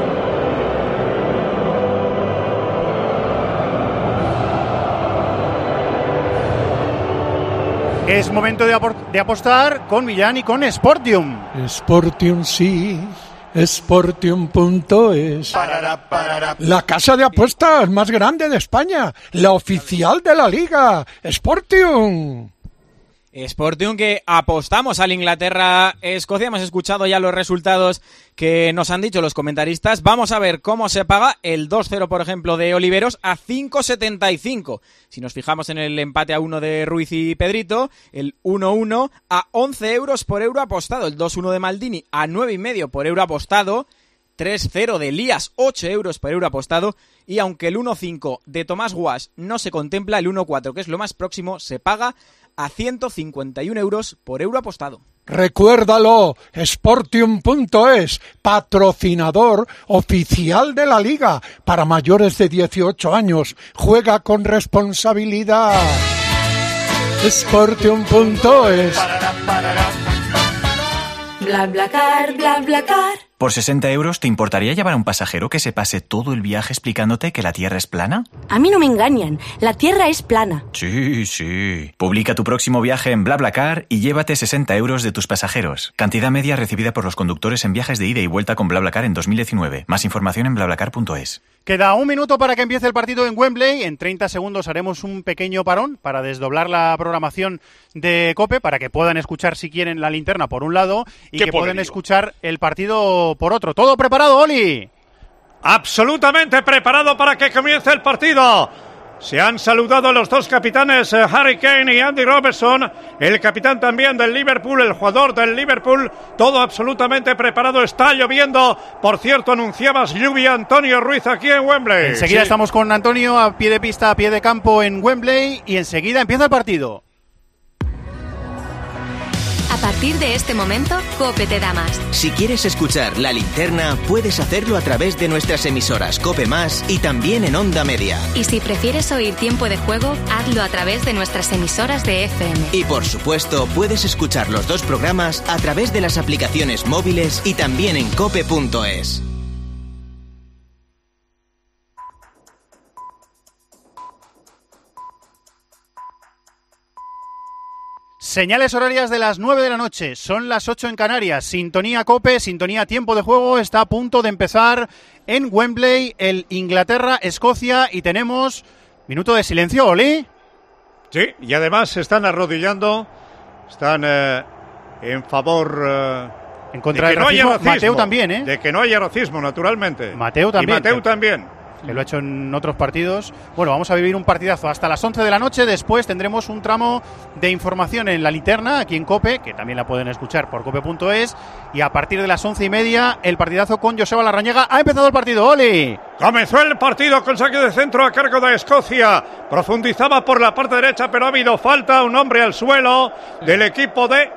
Es momento de, apor- de apostar con Millán y con Sportium. Sportium sí, Sportium punto es. La casa de apuestas más grande de España, la oficial de la liga, Sportium. Sportium, que apostamos al Inglaterra-Escocia. Hemos escuchado ya los resultados que nos han dicho los comentaristas. Vamos a ver cómo se paga el dos cero, por ejemplo, de Oliveros a cinco setenta y cinco. Si nos fijamos en el empate a uno de Ruiz y Pedrito, el uno uno a once euros por euro apostado. El dos uno de Maldini a nueve y medio por euro apostado. tres cero de Elías, ocho euros por euro apostado. Y aunque el uno cinco de Tomás Guas no se contempla, el uno cuatro, que es lo más próximo, se paga a ciento cincuenta y uno euros por euro apostado. Recuérdalo, Sportium punto es, patrocinador oficial de la liga para mayores de dieciocho años. Juega con responsabilidad. Sportium punto es. BlaBlaCar, BlaBlaCar. ¿Por sesenta euros te importaría llevar a un pasajero que se pase todo el viaje explicándote que la Tierra es plana? A mí no me engañan, la Tierra es plana. Sí, sí. Publica tu próximo viaje en BlaBlaCar y llévate sesenta euros de tus pasajeros. Cantidad media recibida por los conductores en viajes de ida y vuelta con BlaBlaCar en dos mil diecinueve. Más información en BlaBlaCar punto es. Queda un minuto para que empiece el partido en Wembley. En treinta segundos haremos un pequeño parón para desdoblar la programación de COPE, para que puedan escuchar, si quieren, la linterna por un lado y Qué que puedan poderío. escuchar el partido por otro. ¿Todo preparado, Oli? Absolutamente preparado para que comience el partido. Se han saludado los dos capitanes, eh, Harry Kane y Andy Robertson, el capitán también del Liverpool, el jugador del Liverpool, todo absolutamente preparado, está lloviendo. Por cierto, anunciabas lluvia, Antonio Ruiz, aquí en Wembley. Enseguida Sí. estamos con Antonio a pie de pista, a pie de campo en Wembley y enseguida empieza el partido. A partir de este momento, COPE te da más. Si quieres escuchar La Linterna, puedes hacerlo a través de nuestras emisoras COPE Más y también en Onda Media. Y si prefieres oír Tiempo de Juego, hazlo a través de nuestras emisoras de F M. Y por supuesto, puedes escuchar los dos programas a través de las aplicaciones móviles y también en cope punto es. Señales horarias de las nueve de la noche, son las ocho en Canarias. Sintonía COPE, sintonía Tiempo de Juego, está a punto de empezar en Wembley el Inglaterra-Escocia y tenemos minuto de silencio, Oli. Sí, y además se están arrodillando, están eh, en favor eh, en contra de que del no haya racismo. racismo. Mateo también, ¿eh? De que no haya racismo, naturalmente. Mateo también. Y Mateo también. Que lo ha hecho en otros partidos. Bueno, vamos a vivir un partidazo hasta las once de la noche. Después tendremos un tramo de información en La Linterna, aquí en COPE, que también la pueden escuchar por cope punto es. Y a partir de las once y media, el partidazo con Joseba Larrañaga. Ha empezado el partido, Oli. Comenzó el partido con saque de centro a cargo de Escocia. Profundizaba por la parte derecha, pero ha habido falta. Un hombre al suelo del equipo de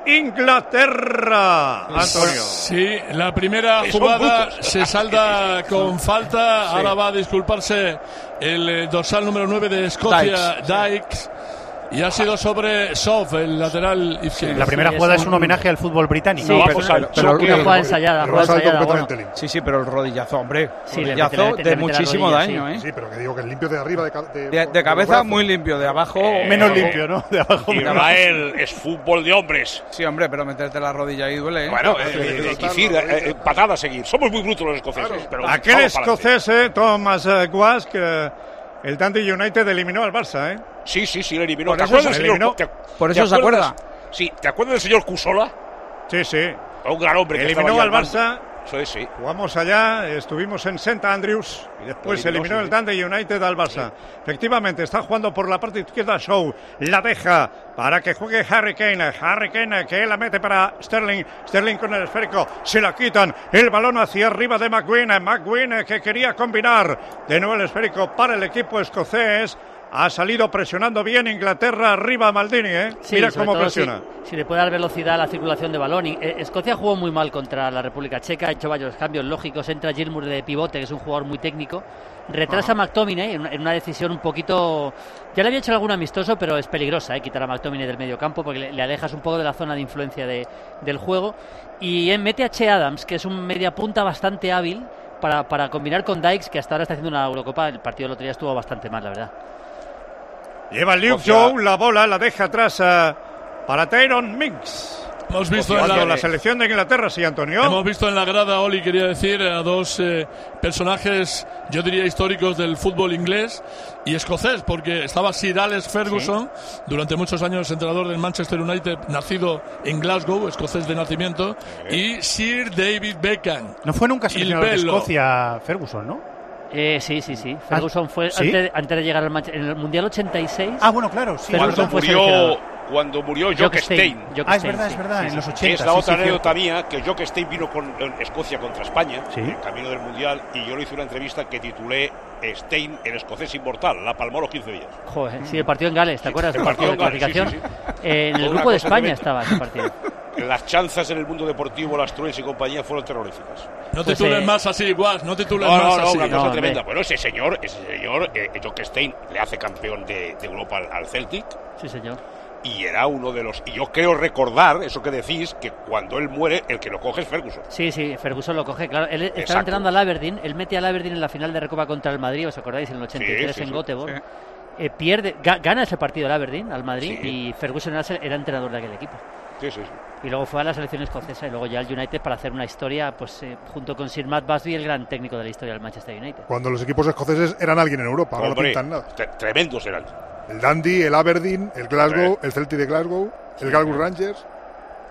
Inglaterra. Antonio. Sí, la primera jugada se salda con falta. Sí. Ahora va a disculparse el eh, dorsal número nueve de Escocia, Dykes. Y ha sido sobre Sof, el lateral izquierdo. La primera jugada es un homenaje al fútbol británico. Sí, Vamos pero, al pero, choque. pero, jugada ensayada, jugada ensayada, bueno. Sí, sí, pero el rodillazo, hombre. Sí, le rodillazo mete- le mete- de le mete la muchísimo rodilla, daño, sí. ¿eh? Sí, pero que digo que el limpio de arriba de, ca- de, De, de cabeza brazo. muy limpio, de abajo Menos abajo- limpio, ¿no? De abajo menos. Israel es fútbol de hombres. Sí, hombre, pero meterte la rodilla ahí duele, ¿eh? Bueno, pues, eh, eh, eh, decir, eh, eh, patada a seguir. Somos muy brutos los escoceses. Pero Aquel vamos para adelante. escocés, eh, Thomas eh, Guas, que el Dundee United eliminó al Barça, ¿eh? Sí, sí, sí, le eliminó. Por ¿Te eso acuerdas se del señor? eliminó. ¿Te- Por te eso se acuerdas? acuerda. Sí, ¿te acuerdas del señor Cusola? Sí, sí. Un gran hombre que Eliminó estaba al ahí mando. Barça. Eso es, sí. Jugamos allá, estuvimos en Saint Andrews y después se Eliminó, eliminó sí, el Dundee United al Barça. Efectivamente, está jugando por la parte izquierda Shaw, la deja para que juegue Harry Kane. Harry Kane que la mete para Sterling. Sterling con el esférico, se la quitan. El balón hacia arriba de McGuinn. McGuinn que quería combinar de nuevo el esférico para el equipo escocés. Ha salido presionando bien Inglaterra arriba Maldini, ¿eh? Sí, Mira sobre cómo todo presiona. Si, si le puede dar velocidad a la circulación de balón. Y, eh, Escocia jugó muy mal contra la República Checa, ha hecho varios cambios lógicos. Entra Gilmour de pivote, que es un jugador muy técnico. Retrasa a McTominay en una, en una decisión un poquito. Ya le había hecho algún amistoso, pero es peligrosa, ¿eh? Quitar a McTominay del medio campo porque le, le alejas un poco de la zona de influencia de, del juego. Y eh, mete a Che Adams, que es un media punta bastante hábil para, para combinar con Dykes, que hasta ahora está haciendo una Eurocopa. El partido del otro día estuvo bastante mal, la verdad. Lleva Luke Escocia. Shaw, la bola la deja atrás eh, para Tyrone Mings. Hemos visto en Cuando la, la selección de Inglaterra, sí, Antonio. Hemos visto en la grada, Oli, quería decir, a dos eh, personajes, yo diría históricos del fútbol inglés y escocés, porque estaba Sir Alex Ferguson, sí. durante muchos años entrenador del Manchester United, nacido en Glasgow, escocés de nacimiento, y Sir David Beckham. No fue nunca seleccionador de Il Bello. Escocia Ferguson, ¿no? Eh, sí, sí, sí. Ferguson fue ¿sí? antes, antes de llegar al Manchester, en el Mundial ochenta y seis. Ah, bueno, claro, sí. Ferguson Cuando fue murió, seleccionador. cuando murió Jock Jock Stein. Stein. Jock Ah, es Stein, verdad, sí, es verdad, sí, en sí. los Que ochenta. es la sí, otra sí, anécdota cierto. mía, que Jock Stein vino con en Escocia contra España, Sí. en camino del Mundial, y yo le hice una entrevista que titulé Stein, el escocés inmortal, la palmó a los quince días. Joder, sí, el partido en Gales, ¿te acuerdas? El del partido partido de en Gales, clasificación. sí, sí, sí. Eh, en el Fue una grupo de cosa España tremenda. estaba ese partido. Las chanzas en el mundo deportivo, las Truens y compañía fueron terroríficas. No Pues, titules eh, más así, Guas, no titules No, no, más no, así. una cosa No, tremenda. hombre. Bueno, ese señor, ese señor, eh, Jock Stein, le hace campeón de, de Europa al, al Celtic. Sí, señor. Y era uno de los... Y yo creo recordar, eso que decís, que cuando él muere, el que lo coge es Ferguson. Sí, sí, Ferguson lo coge, claro. Él estaba Exacto. entrenando al Aberdeen, él mete al Aberdeen en la final de Recopa contra el Madrid, ¿os acordáis? En el ochenta y tres Sí, sí, en sí. Göteborg. Sí. Eh, pierde, ga- gana ese partido el Aberdeen al Madrid Sí. y Ferguson era, era entrenador de aquel equipo. Sí, sí, sí. Y luego fue a la selección escocesa y luego ya al United para hacer una historia, pues eh, junto con Sir Matt Busby, el gran técnico de la historia del Manchester United. Cuando los equipos escoceses eran alguien en Europa, ahora no Hombre, pintan nada. tre- tremendos eran. El Dundee, el Aberdeen, el Glasgow, Hombre. el Celtic de Glasgow, el Glasgow Rangers.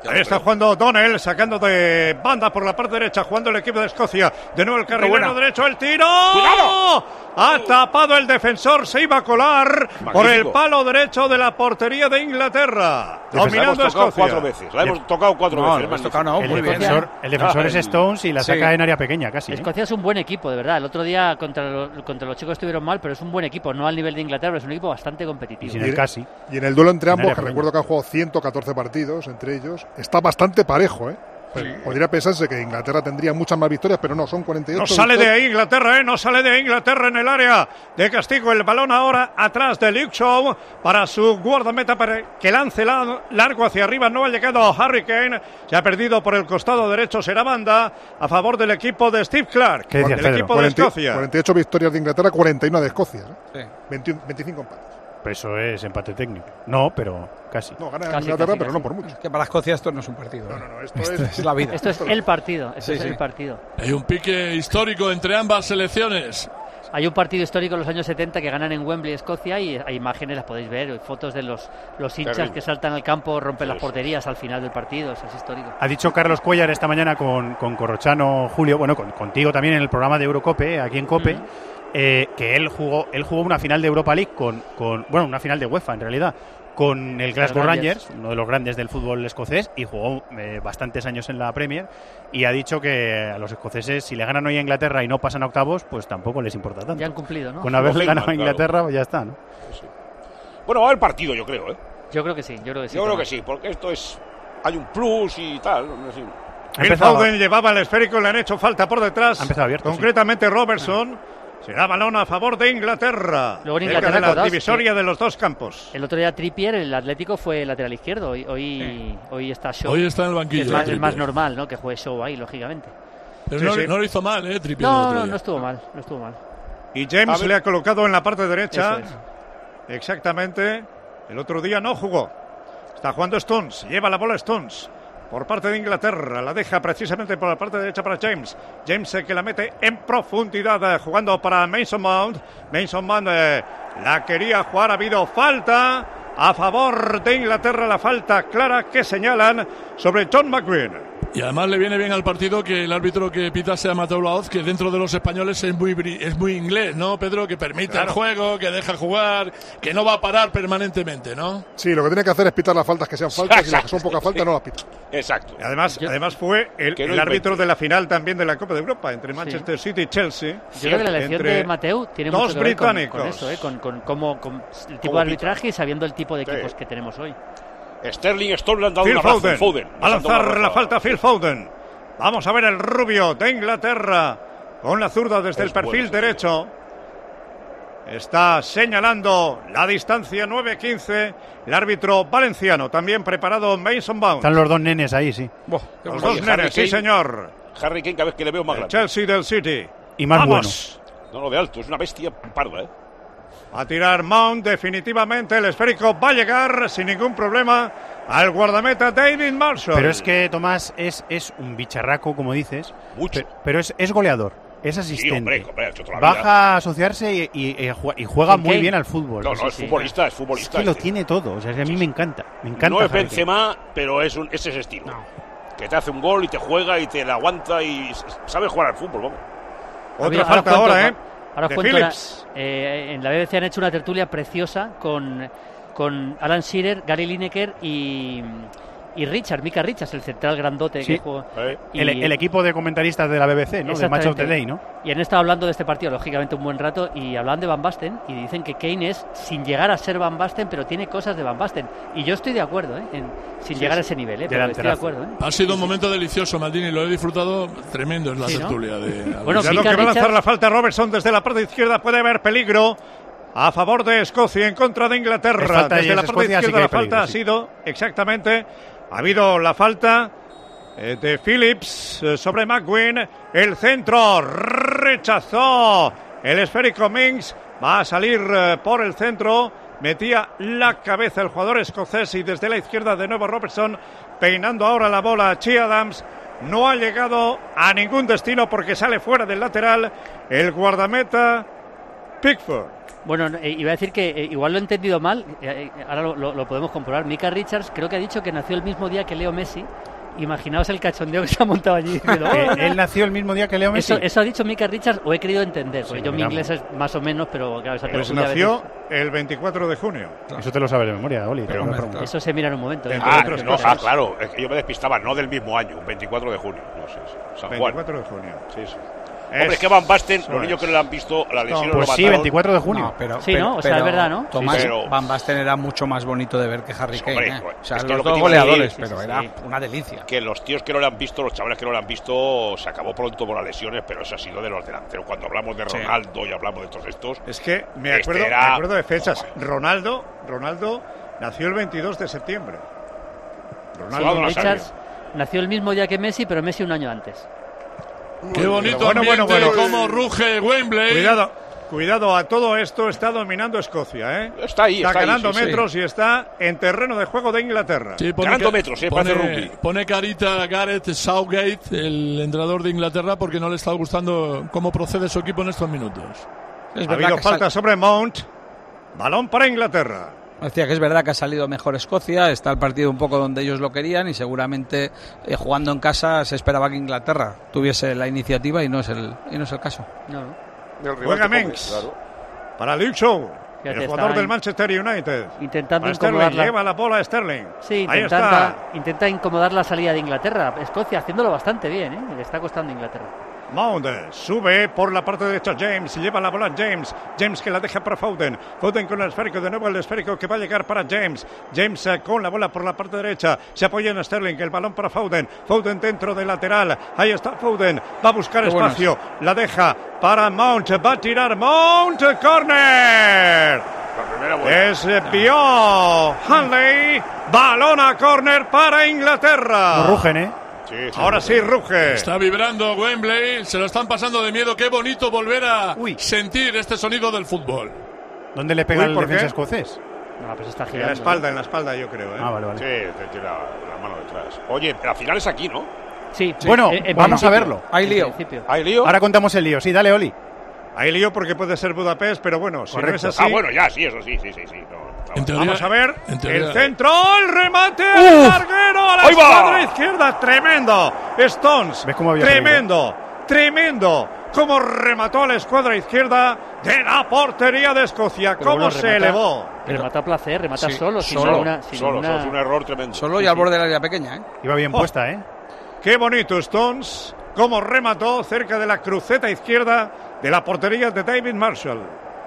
Ahí está jugando O'Donnell, sacando de banda por la parte derecha, jugando el equipo de Escocia. De nuevo el carrilero derecho, el tiro. ¡Cuidado! Ha tapado el defensor, se iba a colar Magnífico. por el palo derecho de la portería de Inglaterra. Dominando a Escocia. Cuatro veces, la hemos tocado cuatro no, veces. Tocado, no, el, muy defensor, bien. el defensor ah, es Stones y la saca sí. en área pequeña casi. Escocia ¿eh? es un buen equipo, de verdad. El otro día contra, lo, contra los chicos estuvieron mal, pero es un buen equipo. No al nivel de Inglaterra, pero es un equipo bastante competitivo. Y, sin el casi. y en el duelo entre ambos, que recuerdo que han jugado ciento catorce partidos entre ellos, está bastante parejo, ¿eh? Sí. Podría pensarse que Inglaterra tendría muchas más victorias, pero no, son cuarenta y ocho. No sale victorias. de ahí Inglaterra, ¿eh? No sale de Inglaterra en el área de castigo. El balón ahora atrás de Luke Shaw para su guardameta para que lance largo hacia arriba. No ha llegado Harry Kane. Se ha perdido por el costado derecho. Será banda a favor del equipo de Steve Clark. ¿Qué del equipo cuarenta, de Escocia. cuarenta y ocho victorias de Inglaterra, cuarenta y uno de Escocia. ¿eh? Sí. veintiuno, veinticinco empates. Pues eso es empate técnico. No, pero casi. No, gana casi, Inglaterra, casi, pero casi. no por mucho. Es que para Escocia esto no es un partido. No, no, no, esto, esto es, es la vida. Esto es el partido. Esto sí, es sí. el partido. Hay un pique histórico entre ambas selecciones. Hay un partido histórico en los años setenta que ganan en Wembley, Escocia, y hay imágenes, las podéis ver, fotos de los, los hinchas Terrible. que saltan al campo, rompen sí, las porterías al final del partido. Eso es histórico. Ha dicho Carlos Cuellar esta mañana con, con Corrochano, Julio, bueno, con, contigo también en el programa de Eurocope, aquí en Cope, mm. eh, que él jugó él jugó una final de Europa League con, con, bueno, una final de UEFA en realidad, con el Glasgow Rangers, uno de los grandes del fútbol escocés, y jugó eh, bastantes años en la Premier, y ha dicho que a los escoceses, si le ganan hoy a Inglaterra y no pasan a octavos, pues tampoco les importa tanto. Ya han cumplido, ¿no? Con haberle ganado a Inglaterra, claro. pues ya está, ¿no? Sí. Bueno, va a haber partido, yo creo, ¿eh? Yo creo que sí, yo creo que sí. Yo creo que sí, porque esto es... Hay un plus y tal, no sé. Phil Foden llevaba el esférico, le han hecho falta por detrás. Ha empezado abierto, concretamente sí. Robertson. Ah. Será balón a favor de Inglaterra. Luego en Inglaterra, de la divisoria de los dos campos. El otro día Trippier, el Atlético, fue lateral izquierdo. Hoy, hoy, sí. hoy está Shaw. Hoy está en el banquillo. Es más, es más normal, ¿no? Que juegue Shaw ahí, lógicamente. Pero sí, no, sí. no lo hizo mal, ¿eh? Trippier. No, no, no estuvo mal. No estuvo mal. Y James le ha colocado en la parte derecha. Eso es. Exactamente. El otro día no jugó. Está jugando Stones. Lleva la bola Stones. Por parte de Inglaterra, la deja precisamente por la parte derecha para James. James eh, que la mete en profundidad, eh, jugando para Mason Mount. Mason Mount eh, la quería jugar, ha habido falta a favor de Inglaterra, la falta clara que señalan sobre John McGuinn. Y además le viene bien al partido que el árbitro que pita sea Mateo Laoz, que dentro de los españoles es muy es muy inglés, ¿no, Pedro? Que permite claro. el juego, que deja jugar, que no va a parar permanentemente, ¿no? Sí, lo que tiene que hacer es pitar las faltas que sean faltas. Exacto. Y las que son pocas faltas no las pita. Exacto. Y además, Yo, además fue el, no el árbitro de la final también de la Copa de Europa entre Manchester sí. City y Chelsea. Yo creo que la elección de Mateu tiene dos mucho que ver con, británicos. con eso, ¿eh? con, con, con, con el tipo de arbitraje y sabiendo el tipo de equipos sí. que tenemos hoy. Sterling Stones le han dado Phil un abrazo. Foden. Foden. A lanzar la falta Phil Foden. Vamos a ver el rubio de Inglaterra con la zurda desde es el perfil bueno, derecho. Está señalando la distancia nueve quince. El árbitro valenciano, también preparado Mason Mount. Están los dos nenes ahí, sí. Buah, los dos nenes, Kane, sí señor. Harry Kane cada vez que le veo más el grande. Chelsea del City. Y más Vamos. bueno. No, no, de alto, es una bestia parda, ¿eh? A tirar Mount, definitivamente el esférico va a llegar sin ningún problema al guardameta David Marshall. Pero es que Tomás es, es un bicharraco, como dices. Mucho. Pero, pero es, es goleador, es asistente. Sí, hombre, hombre, toda la Baja vida. a asociarse y, y, y juega muy bien al fútbol. No, no, es sí, futbolista, sí. es futbolista. Es que lo tiene todo, o sea, a mí me encanta. Me encanta. No es Benzema, pero es, un, es ese estilo. No. Que te hace un gol y te juega y te la aguanta y sabe jugar al fútbol, vamos. Otra falta ahora, ¿eh? Ahora os cuento, una, eh, en la B B C han hecho una tertulia preciosa con, con Alan Shearer, Gary Lineker y, y Richard, Mika Richards, el central grandote sí. que jugó. Eh. El, el equipo de comentaristas de la B B C, ¿no? De Match of the Day, ¿no? Y han estado hablando de este partido, lógicamente, un buen rato, y hablan de Van Basten, y dicen que Kane es, sin llegar a ser Van Basten, pero tiene cosas de Van Basten. Y yo estoy de acuerdo, ¿eh? En, sin sí, llegar sí. a ese nivel, ¿eh? Pero estoy de acuerdo, ¿eh? Ha sido un momento delicioso, Maldini, lo he disfrutado tremendo, es la sí, tertulia. ¿no? de Bueno, ya lo que va a lanzar la falta Robertson desde la parte izquierda, puede haber peligro a favor de Escocia en contra de Inglaterra. Desde la parte Escocia, izquierda la falta peligro, ha sí. sido, exactamente, ha habido la falta eh, de Phillips eh, sobre McGuinn, el centro rechazó el esférico Mings, va a salir eh, por el centro, metía la cabeza el jugador escocés y desde la izquierda de nuevo Robertson peinando ahora la bola. Che Adams no ha llegado a ningún destino porque sale fuera del lateral el guardameta Pickford. Bueno, eh, iba a decir que eh, igual lo he entendido mal, eh, eh, ahora lo, lo, lo podemos comprobar. Micah Richards creo que ha dicho que nació el mismo día que Leo Messi. Imaginaos el cachondeo que se ha montado allí. Diciendo, oh, ¿Él nació el mismo día que Leo Messi? Eso, eso ha dicho Micah Richards, o he querido entender, porque Sí, yo mi miramos. inglés es más o menos, pero claro, esa Pues tertulia a nació veces- el veinticuatro de junio. Eso te lo sabes de memoria, Oli. te lo Hombre, pregunto. Eso se mira en un momento. ¿eh? Entre Ah, otras no, cosas. ah, claro, es que yo me despistaba, no del mismo año, un veinticuatro de junio. No sé, San Juan. veinticuatro de junio. Sí, sí. Es- Hombre, es que Van Basten, eso los niños es. que no le han visto, la lesión Pues lo sí, mataron. veinticuatro de junio. No, pero, Sí, pero- ¿no? O sea, es pero, verdad, ¿no? Tomás, Sí, pero- Van Basten era mucho más bonito de ver que Harry Sí, Kane. hombre, ¿eh? O sea, es que los lo que dos te iba a decir, goleadores, sí, pero sí, era sí. una delicia. Que los tíos que no le han visto, los chavales que no le han visto, se acabó pronto por las lesiones, pero eso ha sido de los delanteros. Cuando hablamos de Sí. Ronaldo y hablamos de todos estos, Es que me Este acuerdo, era- me acuerdo de fechas. Ronaldo, Ronaldo nació el veintidós de septiembre. Ronaldo Jugado Nazario. Richards nació el mismo día que Messi, pero Messi un año antes. Qué bonito Bueno, ambiente, bueno, bueno. cómo ruge Wembley. Cuidado, cuidado, a todo esto está dominando Escocia, ¿eh? está ahí, Está, está ahí, ganando sí, sí. metros y está en terreno de juego de Inglaterra. Sí, Ganando ca- metros, eh, pone, parece rugby. pone carita a Gareth Southgate, el entrenador de Inglaterra, porque no le está gustando cómo procede su equipo en estos minutos. Es Ha verdad habido que sal- falta sobre Mount. Balón para Inglaterra. Decía que es verdad que ha salido mejor Escocia, está el partido un poco donde ellos lo querían y seguramente eh, jugando en casa se esperaba que Inglaterra tuviese la iniciativa y no es el, y no es el caso. No, no. el rival Juega te come, Mengs. claro. Para Luke Shaw, Fíjate, el jugador está del ahí Manchester United. intentando Para Sterling, incomodarla. lleva la bola a Sterling. Sí, Ahí intenta, está. intenta incomodar la salida de Inglaterra. Escocia haciéndolo bastante bien, ¿eh? Le está costando a Inglaterra. Mount sube por la parte derecha James, lleva la bola James, James que la deja para Foden, Foden con el esférico, de nuevo el esférico que va a llegar para James, James eh, con la bola por la parte derecha, se apoya en Sterling, el balón para Foden, Foden dentro del lateral, ahí está Foden, va a buscar Qué bueno espacio, la deja para Mount, va a tirar Mount, corner, La primera buena. desvió Hanley, balón a corner para Inglaterra. No rugen, ¿eh? Sí, sí, Ahora sí. sí ruge. Está vibrando Wembley, se lo están pasando de miedo. Qué bonito volver a Uy. sentir este sonido del fútbol. ¿Dónde le pega Uy, el ¿por defensa qué? escocés? No, pues está En girando. la espalda, en la espalda yo creo, ¿eh? Ah, vale, vale. Sí, te tira la mano detrás. Oye, la final es aquí, ¿no? Sí, sí. Bueno, En- en vamos a principio, verlo. Hay en lío. principio. ¿Hay lío? Ahora contamos el lío. Sí, dale, Oli. Hay lío porque puede ser Budapest, pero bueno, si no Correcto. es así. Ah, bueno, ya, sí, eso sí, sí, sí. sí. No, no, En teoría- Vamos a ver en teoría- el centro, el remate al larguero a la ¡Ahí va! escuadra izquierda, tremendo. Stones, ¿Ves cómo había tremendo, tremendo. Cómo remató a la escuadra izquierda de la portería de Escocia, Pero cómo bueno, se remata- elevó. Remata a placer, remata Sí, solo, sin solo, ninguna. Sin Solo, ninguna- solo, es un error tremendo. Solo y al borde del área pequeña, ¿eh? Iba bien Oh. puesta, ¿eh? Qué bonito Stones, cómo remató cerca de la cruceta izquierda de la portería de David Marshall.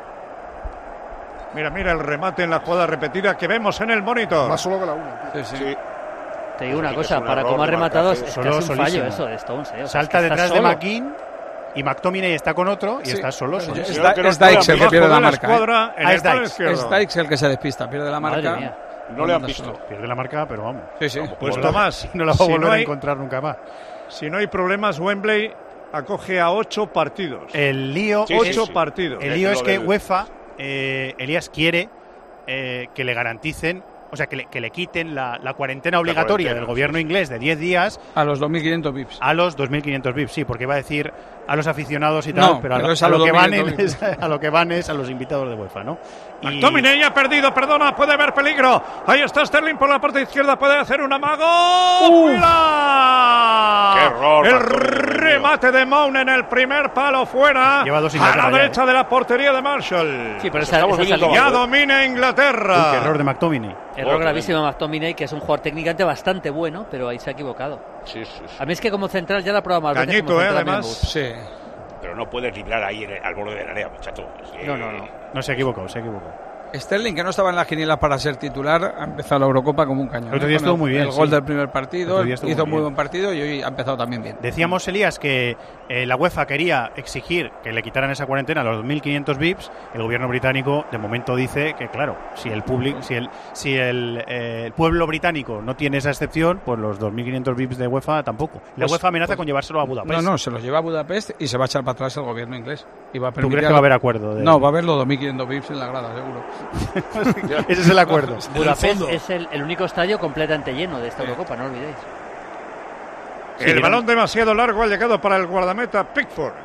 Mira, mira el remate en la jugada repetida que vemos en el monitor. Más solo que la una. tío. Sí, sí. Sí. Te digo una Sí, que es cosa, un para error cómo ha de rematado, marcaje. es Solo, casi un fallo solísimo. eso de Stones, ¿eh? O sea, Salta es que está detrás de solo. McKean y McTominay está con otro y Sí. está solo. Pero solo. yo- Sí, Es, que no es está Dykes el que Abajo pierde de la la marca. ¿eh? escuadra en Ah, el es palo Dykes. izquierdo. Es Dykes el que se despista, pierde la Madre marca. mía. No le han manda visto. solo. Pierde la marca, pero vamos. Sí, sí. Pues No- Tomás, no la va a si volver no a hay- encontrar nunca más. Si no hay problemas, Wembley acoge a ocho partidos. El lío, Sí, sí, ocho sí. partidos. el lío Lo es que del- UEFA, eh, Elías quiere eh, que le garanticen, o sea, que le, que le quiten la, la cuarentena obligatoria cuarentena, del gobierno sí, sí. inglés de diez días A los dos mil quinientos bips. a los dos mil quinientos V I P, sí, porque iba a decir a los aficionados y tal, No, pero, a, pero lo- es a a lo los que van dos mil es, a lo que van es a los invitados de UEFA, ¿no? Y- McTominay ha perdido, perdona, puede haber peligro. Ahí está Sterling por la parte izquierda, puede hacer un amago. ¡Fuera! ¡Qué error, El McTominay, Dios mío! remate de Mount en el primer palo fuera. Lleva dos a Inglaterra la ya, derecha de la portería de Marshall. Sí, pero esa, Estamos esa viendo salida- Ya domina Inglaterra. Uy, qué error de McTominay. Error Oh, gravísimo de McTominay, que es un jugador técnicamente bastante bueno, pero ahí se ha equivocado. Sí, sí, sí. A mí es que como central ya la he probado más veces. Cañito, como ¿eh? central a mí no me Además. gusta. Sí. Pero no puedes librar ahí en el- al borde del área, muchacho. Sí. No, no, no. No se equivocó, se equivocó. Sterling, que no estaba en las quinielas para ser titular, ha empezado la Eurocopa como un cañón. El otro ¿eh? día Con estuvo muy bien, El gol sí. del primer El partido, otro día estuvo hizo muy muy bien. buen partido y hoy ha empezado también bien. Decíamos, Elías, que eh, la UEFA quería exigir que le quitaran esa cuarentena a los dos mil quinientos V I Ps. El gobierno británico, de momento, dice que, claro, si el público, si el, si el, eh, el pueblo británico no tiene esa excepción, pues los dos mil quinientos V I Ps de UEFA tampoco. La Pues- UEFA amenaza pues- con llevárselo a Budapest. No, no, se los lleva a Budapest y se va a echar para atrás el gobierno inglés. Y va a ¿Tú permitir crees a- que va a haber acuerdo? de- No, va a haber los dos mil quinientos V I Ps en la grada, seguro. Ese es el acuerdo. Budapest es el, el único estadio completamente lleno de esta Eurocopa, no olvidéis. El balón demasiado largo ha llegado para el guardameta Pickford.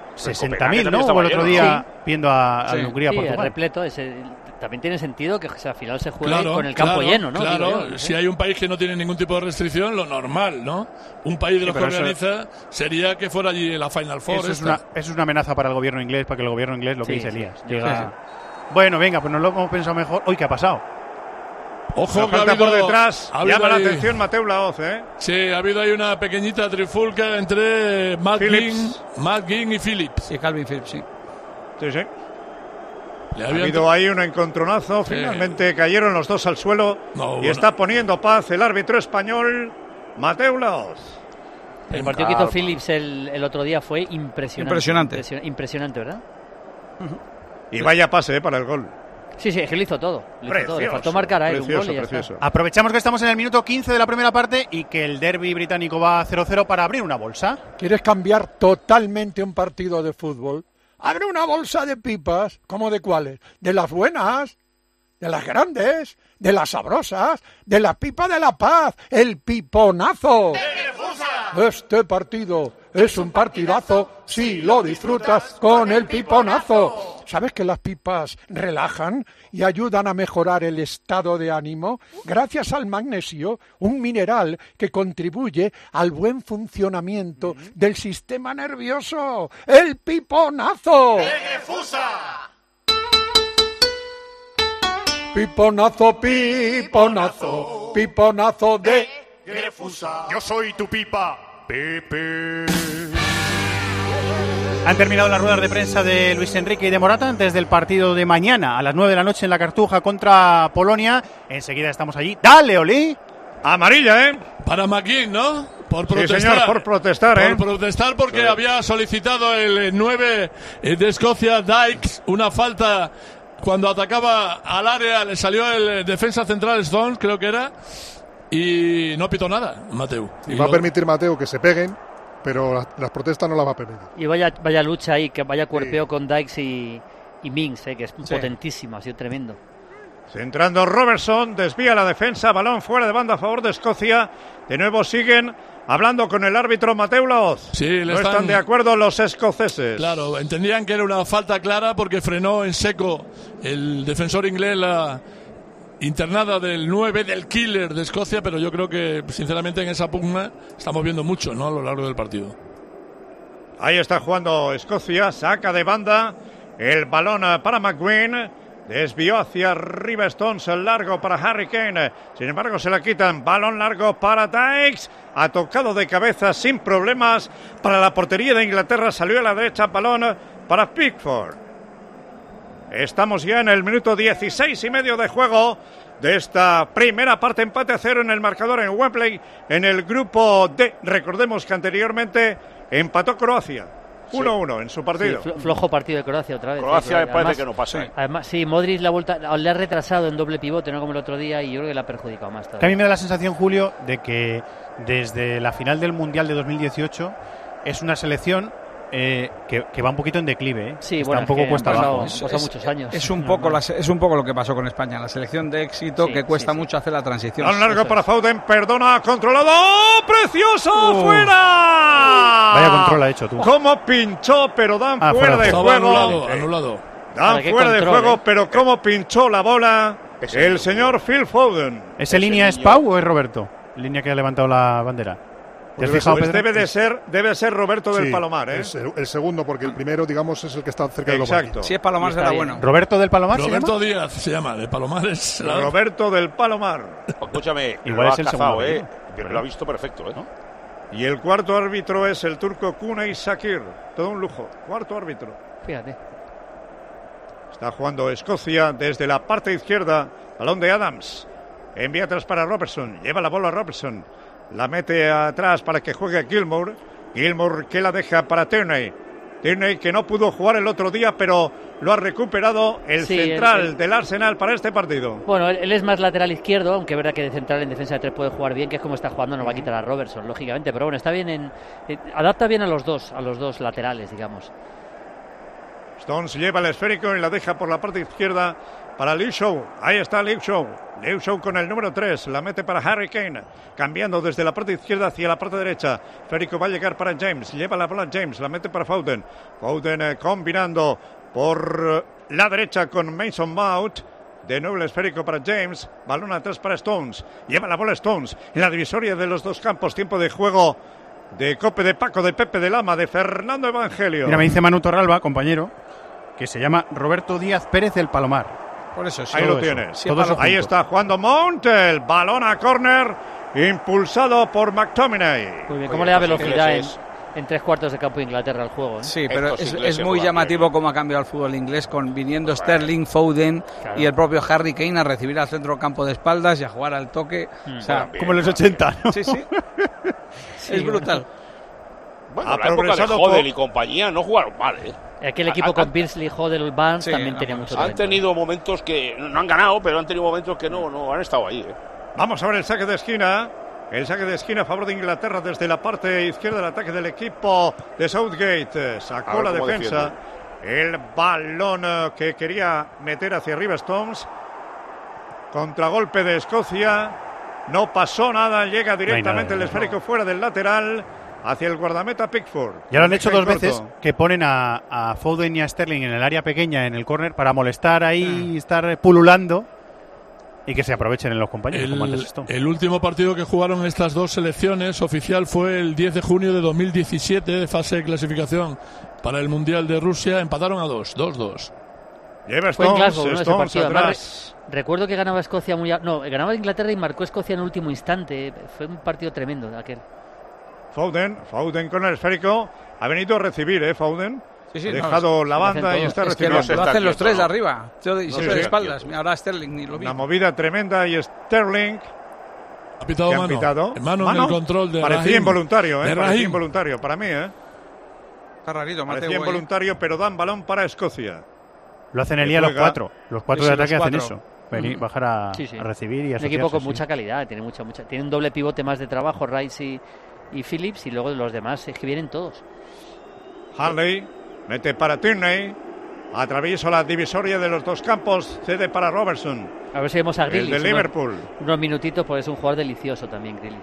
sesenta mil, ¿no? Hubo el otro día sí. viendo a, a sí. Hungría, sí, Portugal. repleto, ese, también tiene sentido que o sea, al final se juegue Claro, con el campo claro, lleno, ¿no? Claro, yo, ¿no? si hay un país que no tiene ningún tipo de restricción, lo normal, ¿no? Un país de los Sí, que pero organiza eso- sería que fuera allí la Final Four. Eso es, esta. una, eso es una amenaza para el gobierno inglés, para que el gobierno inglés, lo que Sí, dice sí, Elías, sí, llega- sí, sí. Bueno, venga, pues nos lo hemos pensado mejor. Uy, ¿qué ha pasado? Ojo, Nos que ha falta habido, por detrás. ha habido Llama la ahí- atención Mateu Laoz, ¿eh? Sí, ha habido ahí una pequeñita trifulca entre Matt Phillips. Ging, Matt Ging y Phillips. Y Calvin Phillips, sí. Sí, sí. Le Ha habían- habido ahí un encontronazo. Sí. Finalmente cayeron los dos al suelo. No, y bueno. está poniendo paz el árbitro español, Mateu Laoz. El partido que hizo Phillips el, el otro día fue impresionante. Impresionante. Impresio- impresionante, ¿verdad? Y vaya pase eh, para el gol. Sí, sí, es que lo hizo todo. Lo hizo todo. Le Precioso, faltó marcar a él un precioso, gol y ya precioso. está. Aprovechamos que estamos en el minuto quince de la primera parte y que el derbi británico va cero cero para abrir una bolsa. ¿Quieres cambiar totalmente un partido de fútbol? Abre una bolsa de pipas. ¿Cómo de cuáles? De las buenas, de las grandes, de las sabrosas, de la pipa de la paz, el piponazo. Este partido es un partidazo si lo disfrutas con el piponazo. ¿Sabes que las pipas relajan y ayudan a mejorar el estado de ánimo? Gracias al magnesio, un mineral que contribuye al buen funcionamiento del sistema nervioso. ¡El piponazo! Piponazo, piponazo, piponazo de... Yo soy tu pipa, Pepe. Han terminado las ruedas de prensa de Luis Enrique y de Morata antes del partido de mañana a las nueve de la noche en la Cartuja contra Polonia. Enseguida estamos allí. ¡Dale, Oli! Amarilla, ¿eh? Para McGinn, ¿no? Por Sí, protestar. señor, por protestar, ¿eh? Por protestar porque Sí. había solicitado el nueve de Escocia, Dykes, una falta cuando atacaba al área. Le salió el defensa central Stones, creo que era, y no pitó nada, Mateu. Y Y va a lo- permitir Mateo que se peguen, pero las, las protestas no las va a permitir. Y vaya, vaya lucha ahí, que vaya cuerpeo con Dykes y, y Mings, eh, que es potentísimo, ha sido tremendo. Centrando Robertson, desvía la defensa, balón fuera de banda a favor de Escocia. De nuevo siguen hablando con el árbitro Mateu Laoz. Sí, le no están- están de acuerdo los escoceses. Claro, entendían que era una falta clara porque frenó en seco el defensor inglés la internada del nueve, del killer de Escocia, pero yo creo que, sinceramente, en esa pugna estamos viendo mucho, ¿no?, a lo largo del partido. Ahí está jugando Escocia, saca de banda el balón para McGuinn. Desvió hacia arriba Stones, el largo para Harry Kane. Sin embargo, se la quitan. Balón largo para Dykes. Ha tocado de cabeza sin problemas para la portería de Inglaterra. Salió a la derecha, balón para Pickford. Estamos ya en el minuto dieciséis y medio de juego de esta primera parte. Empate a cero en el marcador en Wembley. En el grupo D, recordemos que anteriormente empató Croacia. uno uno en su partido. Sí, flo- flojo partido de Croacia otra vez. Croacia sí, me parece además- que no pasa, ¿eh? Además, sí, Modric le ha, vuelto, a- le ha retrasado en doble pivote, no como el otro día, y yo creo que le ha perjudicado más. Que a mí todavía. me da la sensación, Julio, de que desde la final del Mundial de dos mil dieciocho es una selección eh, que, que va un poquito en declive. ¿eh? Sí, Está bueno, un es poco que han cuesta pasado- abajo. han pasado muchos años. Es un, No, poco no. la se- es un poco lo que pasó con España. La selección de éxito Sí, que cuesta sí, mucho hacer la transición. Balón largo Eso para es. Foden, perdona, controlado. ¡Oh, precioso! Uh. ¡Fuera! Vaya control ha hecho tú. ¿Cómo pinchó, pero dan Ah, fuera fuera. de Estaba juego? anulado, anulado. Dan Vale, qué fuera de control, juego, eh. pero cómo pinchó la bola el señor Phil Foden. ¿Ese línea es Pau o es Roberto? Línea que ha levantado la bandera. ¿Te has Pues fijado, Pues Pedro? debe de ser, debe ser Roberto del Sí, Palomar, ¿eh? es el, el segundo, porque el primero, digamos, es el que está cerca de los Exacto. Si es Palomar Está será bien. bueno. ¿Roberto del Palomar se Roberto llama? Díaz se llama, de Palomares. la- Roberto del Palomar. Escúchame, Igual lo es ha el cazado, segundo ¿eh? apellido. Pero lo ha visto perfecto, ¿eh? Y el cuarto árbitro es el turco Kunay Sakir. Todo un lujo. Cuarto árbitro. Fíjate. Está jugando Escocia desde la parte izquierda. Balón de Adams. Envía atrás para Robertson. Lleva la bola a Robertson. La mete atrás para que juegue Gilmour. Gilmour que la deja para Tierney. Tierney que no pudo jugar el otro día, pero lo ha recuperado el Sí, central el- el- del Arsenal para este partido. Bueno, él, él es más lateral izquierdo, aunque es verdad que de central en defensa de tres puede jugar bien, que es como está jugando, no va a quitar a Robertson, lógicamente. Pero bueno, está bien en. eh, adapta bien a los dos, a los dos laterales, digamos. Stones lleva el esférico y la deja por la parte izquierda para Luke Shaw. Ahí está Luke Shaw. Luke Shaw con el número tres. La mete para Harry Kane. Cambiando desde la parte izquierda hacia la parte derecha. Férico va a llegar para James. Lleva la bola James. La mete para Foden. Foden eh, combinando por eh, la derecha con Mason Mount. De nuevo el esférico para James. Balón atrás para Stones. Lleva la bola Stones. En la divisoria de los dos campos. Tiempo de juego de Cope, de Paco, de Pepe, de Lama, de Fernando Evangelio. Mira, me dice Manu Torralba, compañero, que se llama Roberto Díaz Pérez del Palomar. Por eso, sí, ahí lo eso. tienes. Sí, ahí está jugando Mount, el balón a córner, impulsado por McTominay. Muy bien, ¿cómo le da velocidad en, en tres cuartos de campo de Inglaterra al juego? ¿eh? Sí, pero es, es muy llamativo cómo ha cambiado el fútbol inglés, con viniendo Sterling, Foden claro. y el propio Harry Kane a recibir al centro campo de espaldas y a jugar al toque. Mm. O sea, bien, como en los ochenta, ¿no? Sí, sí. sí es brutal. Bueno, la época de Hodel y compañía no jugaron mal, ¿eh? Aquel equipo con Beardsley, Hodel, Barnes sí, también tenía mucho Han tenido momentos que no han ganado, pero han tenido momentos que no, no han estado ahí, ¿eh? Vamos a ver el saque de esquina. El saque de esquina a favor de Inglaterra desde la parte izquierda del ataque del equipo de Southgate. Sacó la defensa. Defiende. El balón que quería meter hacia arriba Stones. Contragolpe de Escocia. No pasó nada. Llega directamente no nada, el esférico no. fuera del lateral. Hacia el guardameta Pickford. Ya lo han hecho dos corto. veces, que ponen a, a Foden y a Sterling en el área pequeña, en el córner, para molestar ahí y estar pululando y que se aprovechen en los compañeros. El, como antes esto. el último partido que jugaron estas dos selecciones oficial fue el diez de junio de dos mil diecisiete, de fase de clasificación para el Mundial de Rusia. Empataron a dos, dos dos. Lleva Fue en Glasgow, ¿no? Stones Ese partido. atrás. Re, recuerdo que ganaba Escocia muy... A, no, ganaba Inglaterra y marcó Escocia en el último instante. Fue un partido tremendo aquel. Foden, Foden con el esférico. Ha venido a recibir, ¿eh, Foden? Sí, sí, ha dejado no, la banda y está es recibiendo. Que lo, lo hacen los tres de arriba. Yo, y no, siempre sí, de espaldas. Sí. Ahora Sterling ni lo vi. Una movida tremenda y Sterling. Ha pitado mano. Pitado? Mano, mano en el control de Parecía Rahim. involuntario, ¿eh? De Parecía Rahim. involuntario para mí, ¿eh? Está rarito, Mateo. Parecía involuntario, pero dan balón para Escocia. Lo hacen el día los cuatro. Los cuatro sí, de ataque hacen eso. Venir, mm. bajar a, sí, sí. a recibir y a Un equipo con sí. mucha calidad. Tiene mucha, mucha. Tiene un doble pivote más de trabajo, Rice y, y Phillips, y luego los demás es que vienen todos. Harley mete para Tierney. Atraviesa la divisoria de los dos campos. Cede para Robertson. A ver si vemos a Grealish. El de Liverpool. Unos, unos minutitos, porque es un jugador delicioso también, Grealish.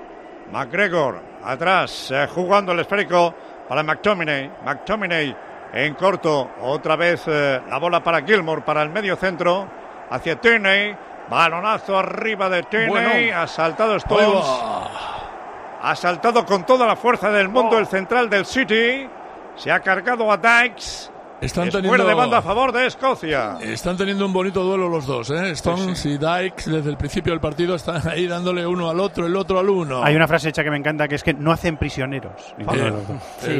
McGregor atrás, eh, jugando el esférico para McTominay. McTominay en corto. Otra vez eh, la bola para Gilmour, para el medio centro. Hacia Tierney. Balonazo arriba de Tierney. Bueno. Ha saltado Stones. Oh. Ha saltado con toda la fuerza del mundo oh. el central del City. Se ha cargado a Dykes. Están es teniendo, fuera de banda a favor de Escocia. Están teniendo un bonito duelo los dos, ¿eh? Stones sí, sí. y Dykes desde el principio del partido están ahí dándole uno al otro, el otro al uno. Hay una frase hecha que me encanta, que es que no hacen prisioneros. Eh, sí.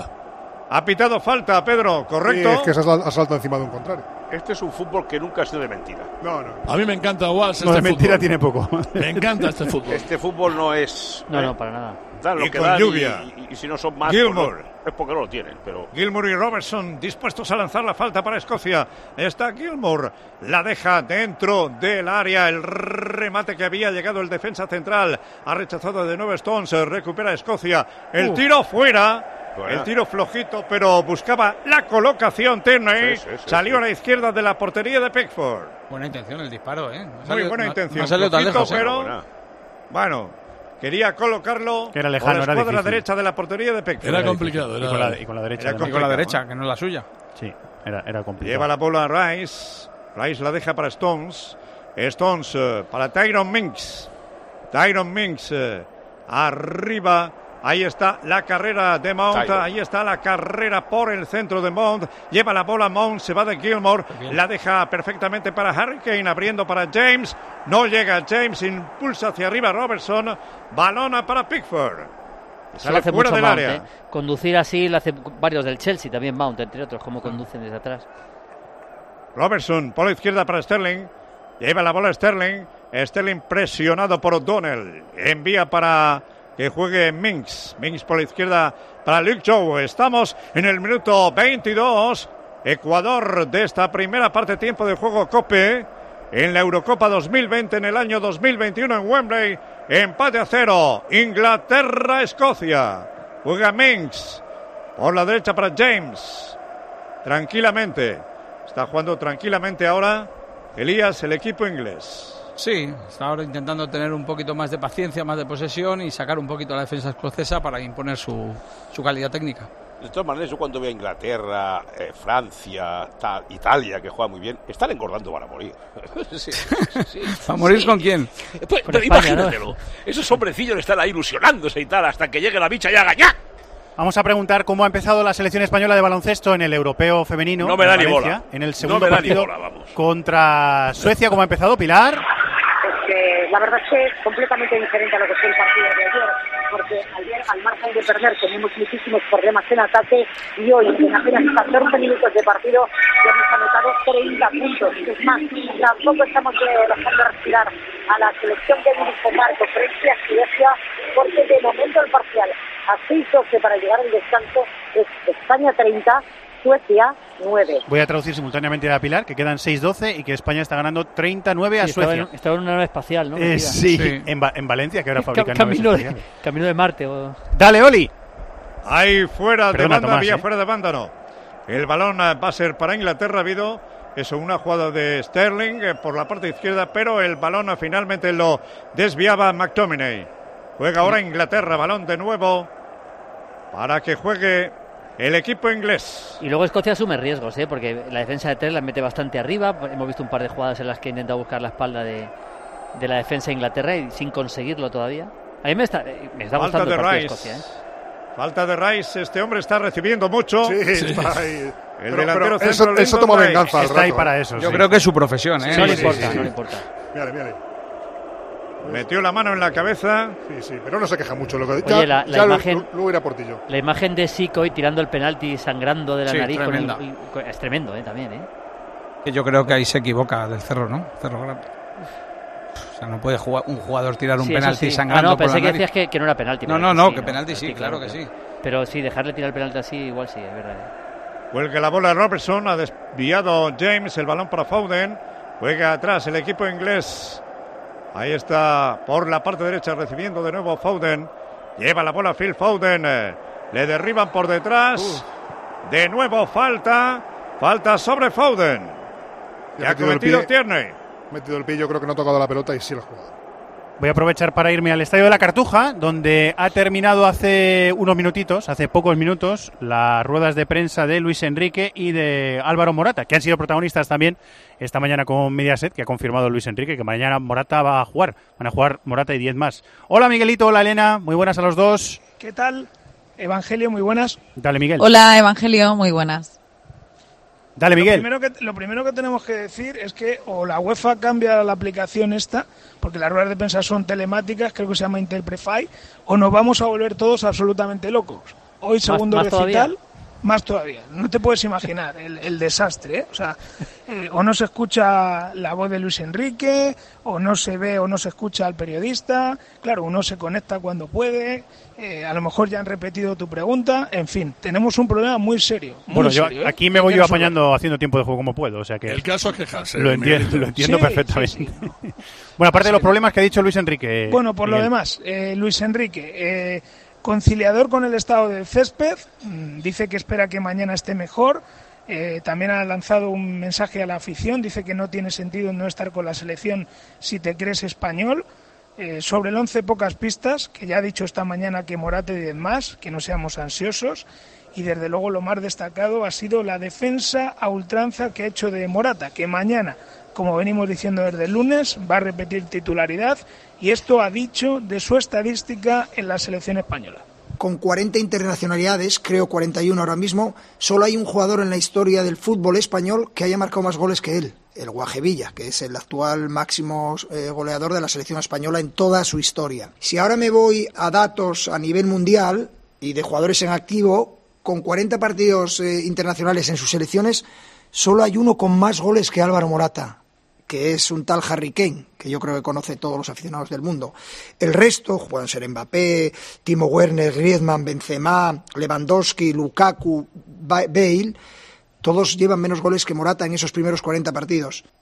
Ha pitado falta, Pedro, ¿correcto? Sí, es que se asalta encima de un contrario. Este es un fútbol que nunca ha sido de mentira. No, no. A mí me encanta Walsh. No, este de mentira fútbol. Tiene poco. Me encanta este fútbol. Este fútbol no es... No, eh, no, para nada. Dan lo y que con dan lluvia. Y, y, y si no son más... Gilmour. Pues no, es porque no lo tienen, pero... Gilmour y Robertson dispuestos a lanzar la falta para Escocia. Está Gilmour. La deja dentro del área. El remate que había llegado el defensa central. Ha rechazado de nuevo Stones. Recupera Escocia. El uh. tiro fuera. Bueno. El tiro flojito, pero buscaba la colocación. Tierney sí, sí, sí, salió sí. a la izquierda de la portería de Pickford. Buena intención el disparo, ¿eh? No salió, Muy buena no, intención. No salió tan lejos, pero ¿eh? bueno, quería colocarlo que era lejano, a la escuadra era derecha de la portería de Pickford. Era complicado. Era... Y, con la, y con la derecha. Y con la derecha, que no es la suya. Sí, era, era complicado. Lleva la bola a Rice. Rice la deja para Stones. Stones uh, para Tyrone Mings. Tyrone Mings uh, arriba. Ahí está la carrera de Mount, Tyler. Ahí está la carrera por el centro de Mount. Lleva la bola Mount, se va de Gilmour, la deja perfectamente para Harry Kane, abriendo para James. No llega James, impulsa hacia arriba Robertson. Balona para Pickford. Sale hace fuera mucho del Mount, área. ¿eh? Conducir así lo hace varios del Chelsea, también Mount, entre otros, como conducen desde atrás. Robertson por la izquierda para Sterling. Lleva la bola Sterling. Sterling presionado por O'Donnell. Envía para... que juegue Mings. Mings por la izquierda para Luke Shaw. Estamos en el minuto veintidós. Ecuador de esta primera parte, tiempo de juego Cope. En la Eurocopa dos mil veinte, en el año dos mil veintiuno en Wembley. Empate a cero. Inglaterra-Escocia. Juega Mings. Por la derecha para James. Tranquilamente. Está jugando tranquilamente ahora Elías, el equipo inglés. Sí, está ahora intentando tener un poquito más de paciencia, más de posesión y sacar un poquito la defensa escocesa para imponer su, su calidad técnica. De todas maneras, yo cuando veo a Inglaterra, eh, Francia, tal, Italia, que juega muy bien, están engordando para morir. sí, sí, ¿Para morir sí. con quién? Pues, pero España, imagínatelo, ¿no? Esos hombrecillos están ahí ilusionándose y tal, hasta que llegue la bicha y haga ya. Vamos a preguntar cómo ha empezado la selección española de baloncesto en el europeo femenino. No me da ni Valencia, bola. En el segundo no me partido da ni bola, vamos. Contra Suecia. ¿Cómo ha empezado, Pilar? Pues la verdad es que es completamente diferente a lo que fue el partido de ayer, porque ayer, al margen de perder, tenemos muchísimos problemas en ataque y hoy, en apenas catorce minutos de partido, ya hemos anotado treinta puntos. Es más, tampoco estamos dejando respirar a la selección que dirige Marco frente a Suecia, porque de momento el parcial a seis doce para llegar al descanso es España treinta, Suecia nueve. Voy a traducir simultáneamente a Pilar, que quedan seis doce y que España está ganando treinta nueve a sí, Suecia. Estaba en, estaba en una nave espacial, ¿no? Eh, sí, sí. En, en Valencia, que ahora fabrican naves camino espaciales. de, camino de Marte. O... Dale, Oli. Ahí fuera Perdona, de banda, Tomás, vía ¿eh? fuera de banda, no. El balón va a ser para Inglaterra, ha habido eso, una jugada de Sterling eh, por la parte izquierda, pero el balón eh, finalmente lo desviaba McTominay. Juega ahora Inglaterra, balón de nuevo para que juegue el equipo inglés. Y luego Escocia asume riesgos, ¿eh? Porque la defensa de tres la mete bastante arriba. Hemos visto un par de jugadas en las que intenta buscar la espalda de, de la defensa de Inglaterra y sin conseguirlo todavía. A mí me está, me está Falta gustando de el partido de Rice. Escocia, ¿eh? Falta de Rice, este hombre está recibiendo mucho. Sí, sí. está ahí. El pero, delantero pero centro, eso, eso toma Rice. venganza al Está ahí rato. para eso. Yo sí. creo que es su profesión, ¿eh? Sí, no le sí, importa, sí, sí. no le importa. Mírale, mírale. Metió la mano en la cabeza. Sí, sí, pero no se queja mucho. Lo que, Oye, ya, la, la ya imagen, luego irá Portillo. La imagen de Sikoy tirando el penalti sangrando de la Sí, nariz con el, tremenda. con- es tremendo, ¿eh? También, ¿eh? Que yo creo que ahí se equivoca del Cerro, ¿no? Cerro Grande. O sea, no puede jugar, un jugador tirar un Sí, eso penalti sí. sangrando Ah, no, por pensé la que nariz. decías que, que no era penalti. No, pero no, no, sí, que penalti sí, claro que sí. Pero sí, dejarle tirar el penalti así, igual sí, es verdad. ¿eh? Cuelga la bola Robertson, ha desviado James, el balón para Foden. Juega atrás el equipo inglés. Ahí está por la parte derecha recibiendo de nuevo Foden. Lleva la bola Phil Foden. eh, Le derriban por detrás. Uh. De nuevo falta. Falta sobre Foden. Que ha metido el cometido pie. Tierney. Metido el pie, yo creo que no ha tocado la pelota y sí la ha jugado. Voy a aprovechar para irme al Estadio de la Cartuja, donde ha terminado hace unos minutitos, hace pocos minutos, las ruedas de prensa de Luis Enrique y de Álvaro Morata, que han sido protagonistas también esta mañana con Mediaset, que ha confirmado Luis Enrique que mañana Morata va a jugar. Van a jugar Morata y diez más. Hola Miguelito, hola Elena, muy buenas a los dos. ¿Qué tal? Evangelio, muy buenas. Dale, Miguel. Hola Evangelio, muy buenas. Dale, Miguel. Lo primero, que, lo primero que tenemos que decir es que o la UEFA cambia la aplicación esta, porque las ruedas de prensa son telemáticas, creo que se llama Interprefy, o nos vamos a volver todos absolutamente locos. Hoy segundo más recital, todavía. más todavía. No te puedes imaginar el, el desastre, ¿eh? O sea, eh, o no se escucha la voz de Luis Enrique, o no se ve o no se escucha al periodista. Claro, uno se conecta cuando puede. Eh, a lo mejor ya han repetido tu pregunta. En fin, tenemos un problema muy serio. Muy Bueno, yo serio, ¿eh? aquí me voy Hay que yo resolverlo. apañando haciendo tiempo de juego como puedo, o sea que El caso es quejarse. lo entiendo, Miguelito. lo entiendo Sí, perfectamente. sí, sí. Bueno, aparte de los Sí. problemas que ha dicho Luis Enrique. Bueno, por lo Miguel. demás, eh, Luis Enrique, eh, conciliador con el estado del césped, mm, dice que espera que mañana esté mejor. Eh, también ha lanzado un mensaje a la afición, dice que no tiene sentido no estar con la selección si te crees español. Eh, sobre el once, pocas pistas, que ya ha dicho esta mañana que Morata y diez más, que no seamos ansiosos. Y desde luego lo más destacado ha sido la defensa a ultranza que ha hecho de Morata, que mañana, como venimos diciendo desde el lunes, va a repetir titularidad, y esto ha dicho de su estadística en la selección española. Con cuarenta internacionalidades, creo cuarenta y uno ahora mismo, solo hay un jugador en la historia del fútbol español que haya marcado más goles que él, el Guajevilla, que es el actual máximo eh, goleador de la selección española en toda su historia. Si ahora me voy a datos a nivel mundial y de jugadores en activo, con cuarenta partidos eh, internacionales en sus selecciones, solo hay uno con más goles que Álvaro Morata, que es un tal Harry Kane, que yo creo que conoce todos los aficionados del mundo. El resto, pueden ser Mbappé, Timo Werner, Griezmann, Benzema, Lewandowski, Lukaku, Bale, todos llevan menos goles que Morata en esos primeros cuarenta partidos.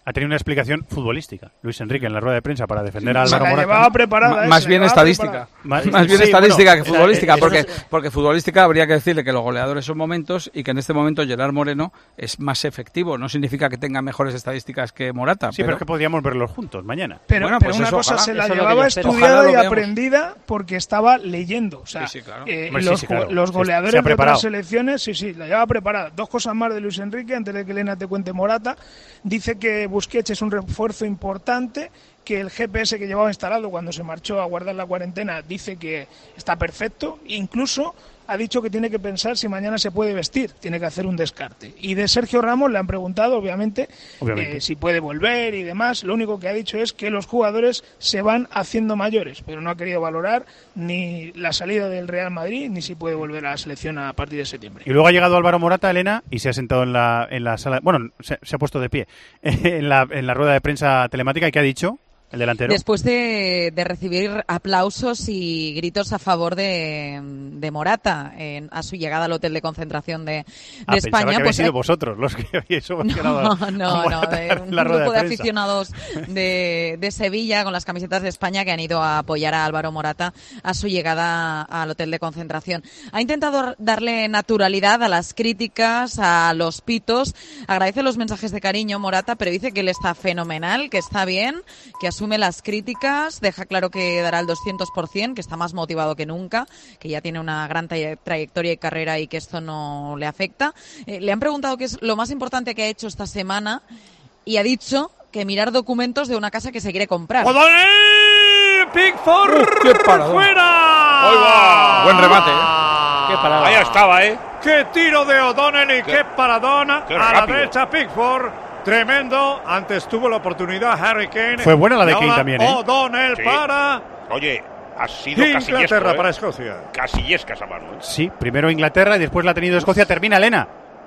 Ha tenido una explicación futbolística Luis Enrique en la rueda de prensa para defender a Álvaro la Morata. llevaba preparada, M- más bien estadística. Más, más bien sí, estadística bueno, que futbolística, eso porque, es- porque futbolística habría que decirle que los goleadores son momentos y que en este momento Gerard Moreno es más efectivo. No significa que tenga mejores estadísticas que Morata. Sí, pero, pero es que podríamos verlos juntos mañana. Pero, bueno, pero pues una eso, cosa ojalá. se la Eso es lo que llevaba yo espero. estudiada Ojalá lo y veamos. aprendida porque estaba leyendo. O sea, Sí, sí, claro. eh, Hombre, sí, los, sí, claro. los Se- goleadores se ha de preparado. otras selecciones, sí, sí, la llevaba preparada. Dos cosas más de Luis Enrique, antes de que Elena te cuente Morata. Dice que Busquets es un refuerzo importante, que el G P S que llevaba instalado cuando se marchó a guardar la cuarentena dice que está perfecto. Incluso ha dicho que tiene que pensar si mañana se puede vestir, tiene que hacer un descarte. Y de Sergio Ramos le han preguntado, obviamente, Obviamente. eh, si puede volver y demás. Lo único que ha dicho es que los jugadores se van haciendo mayores, pero no ha querido valorar ni la salida del Real Madrid ni si puede volver a la selección a partir de septiembre. Y luego ha llegado Álvaro Morata, Elena, y se ha sentado en la, en la sala. Bueno, se, se ha puesto de pie en la, en la rueda de prensa telemática. ¿Y qué ha dicho el delantero? Después de, de recibir aplausos y gritos a favor de, de Morata en, a su llegada al hotel de concentración de, de Ah, España. pensaba que habéis pues, sido eh, vosotros los que habéis ovacionado No, a no, no, Morata de en un la rueda grupo de, prensa. aficionados de, de Sevilla con las camisetas de España que han ido a apoyar a Álvaro Morata a su llegada al hotel de concentración. Ha intentado darle naturalidad a las críticas, a los pitos, agradece los mensajes de cariño Morata, pero dice que él está fenomenal, que está bien, que asume las críticas, deja claro que dará el doscientos por ciento, que está más motivado que nunca, que ya tiene una gran tra- trayectoria y carrera y que esto no le afecta. Eh, le han preguntado qué es lo más importante que ha hecho esta semana y ha dicho que mirar documentos de una casa que se quiere comprar. ¡O'Donnell! ¡Pickford! ¡Qué paradón! ¡Fuera! ¡Ahí va! Buen remate, ¿eh? Qué parada. Ahí estaba, ¿eh? ¡Qué tiro de O'Donnell y qué, Qué- paradón! qué A la rápido. derecha Pickford. Tremendo. Antes tuvo la oportunidad Harry Kane. Fue buena la de Y Kane ahora también, ¿eh? O'Donnell Sí. para Oye, ha sido casillesco, Inglaterra, ¿eh? para Escocia. Casillesca esa mano, ¿eh? Sí, primero Inglaterra y después la ha tenido Escocia. Termina, Elena.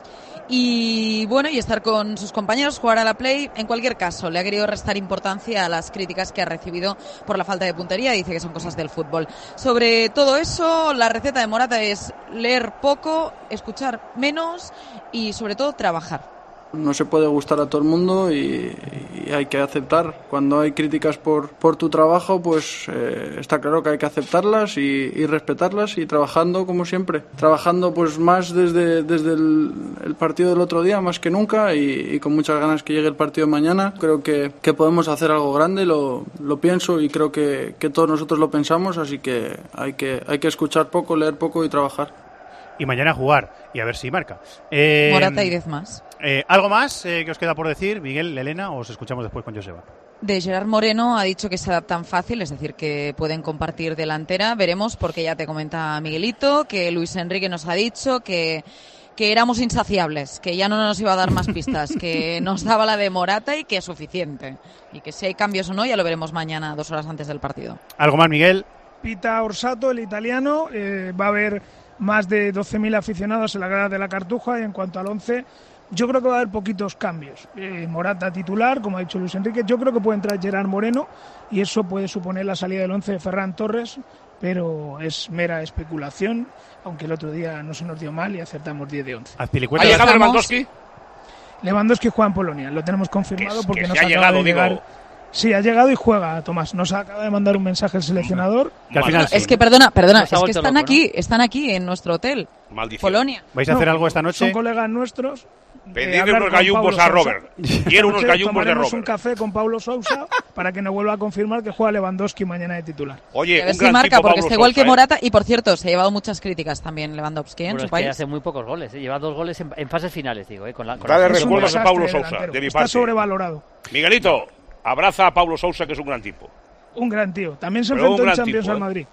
Y bueno, y estar con sus compañeros, jugar a la play. En cualquier caso, le ha querido restar importancia a las críticas que ha recibido por la falta de puntería. Dice que son cosas del fútbol. Sobre todo eso, la receta de Morata es leer poco, escuchar menos y sobre todo trabajar. No se puede gustar a todo el mundo y, y hay que aceptar. Cuando hay críticas por, por tu trabajo, pues eh, está claro que hay que aceptarlas y, y respetarlas y trabajando como siempre. Trabajando pues más desde, desde el, el partido del otro día, más que nunca, y, y con muchas ganas que llegue el partido de mañana. Creo que, que podemos hacer algo grande, lo, lo pienso y creo que, que todos nosotros lo pensamos, así que hay que, hay que escuchar poco, leer poco y trabajar. Y mañana jugar y a ver si marca. Eh, Morata y diez más. Eh, ¿Algo más eh, que os queda por decir, Miguel, Elena, o os escuchamos después con Joseba? De Gerard Moreno ha dicho que se adaptan fácil, es decir, que pueden compartir delantera. Veremos, porque ya te comenta Miguelito, que Luis Enrique nos ha dicho que, que éramos insaciables, que ya no nos iba a dar más pistas, que nos daba la de Morata y que es suficiente. Y que si hay cambios o no, ya lo veremos mañana, dos horas antes del partido. ¿Algo más, Miguel? Pita Orsato, el italiano, eh, va a haber más de doce mil aficionados en la grada de la Cartuja, y en cuanto al once, yo creo que va a haber poquitos cambios. Eh, Morata titular, como ha dicho Luis Enrique, yo creo que puede entrar Gerard Moreno y eso puede suponer la salida del once de Ferran Torres, pero es mera especulación, aunque el otro día no se nos dio mal y acertamos diez de once. ¿Ha llegado Lewandowski? Lewandowski juega en Polonia, lo tenemos confirmado Que- porque que nos se ha acaba llegado, de llegar. digo. Sí, ha llegado y juega, Tomás. Nos acaba de mandar un mensaje el seleccionador. Que al final sí. Es que, perdona, perdona, Nos es ha que vuelto están loco, aquí, están aquí en nuestro hotel. Maldición. Polonia. ¿Vais a hacer algo esta noche? Son colegas nuestros. Pedirle Eh, hablar unos con gallumbos Paulo a Sousa. Robert. Quiero unos Esta noche gallumbos de tomaremos Robert. un café con Paulo Sousa para que nos vuelva a confirmar que juega Lewandowski mañana de titular. Oye, A ver un si gran marca, tipo porque Pablo está igual Sousa, que ¿eh? Morata. Y por cierto, se ha llevado muchas críticas también Lewandowski ¿eh? en Bueno, su es que país. hace muy pocos goles, ¿eh? Lleva dos goles en, en fases finales, digo, ¿eh? Con la, con Dale la- recuerdos a desastre Pablo de Sousa, delantero. de mi Está parte. sobrevalorado. Miguelito, abraza a Pablo Sousa, que es un gran tipo. Un gran tío. También se Pero enfrentó un en gran Champions tipo, al ¿eh? Madrid.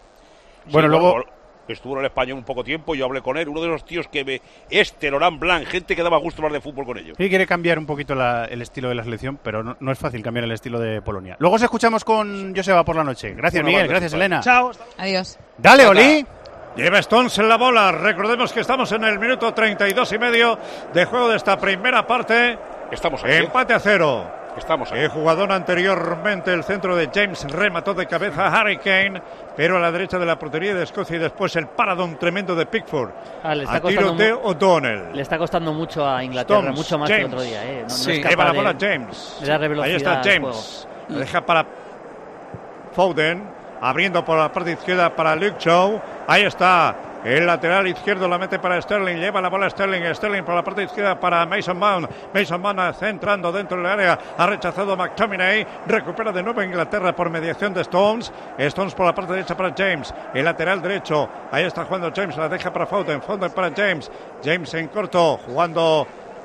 Bueno, Sí, luego- estuvo en el Español un poco tiempo, yo hablé con él, uno de los tíos que me... Este, Laurent Blanc, gente que daba gusto hablar de fútbol con ellos. Sí, quiere cambiar un poquito la- el estilo de la selección, pero no, no es fácil cambiar el estilo de Polonia. Luego os escuchamos con Joseba por la noche. Gracias, Una Miguel. banda Gracias, super. Elena. Chao. Adiós. Dale, Oli. Lleva Stones en la bola. Recordemos que estamos en el minuto treinta y dos y medio de juego de esta primera parte. Estamos aquí. Empate a cero. Estamos ahí. El jugador anteriormente, el centro de James, remató de cabeza a Harry Kane, pero a la derecha de la portería de Escocia, y después el paradón tremendo de Pickford. Ah, le está a tiro de O'Donnell. Le está costando mucho a Inglaterra, Stones, mucho más James. que el otro día. ¿eh? No, no sí, es lleva la bola de, James. De darle velocidad ahí está James. La deja para Foden, abriendo por la parte izquierda para Luke Shaw. Ahí está. El lateral izquierdo la mete para Sterling, lleva la bola Sterling, Sterling por la parte izquierda para Mason Mount, Mason Mount centrando dentro del área, ha rechazado a McTominay, recupera de nuevo Inglaterra por mediación de Stones, Stones por la parte derecha para James, el lateral derecho, ahí está jugando James, la deja para Foden, Foden para James, James en corto, jugando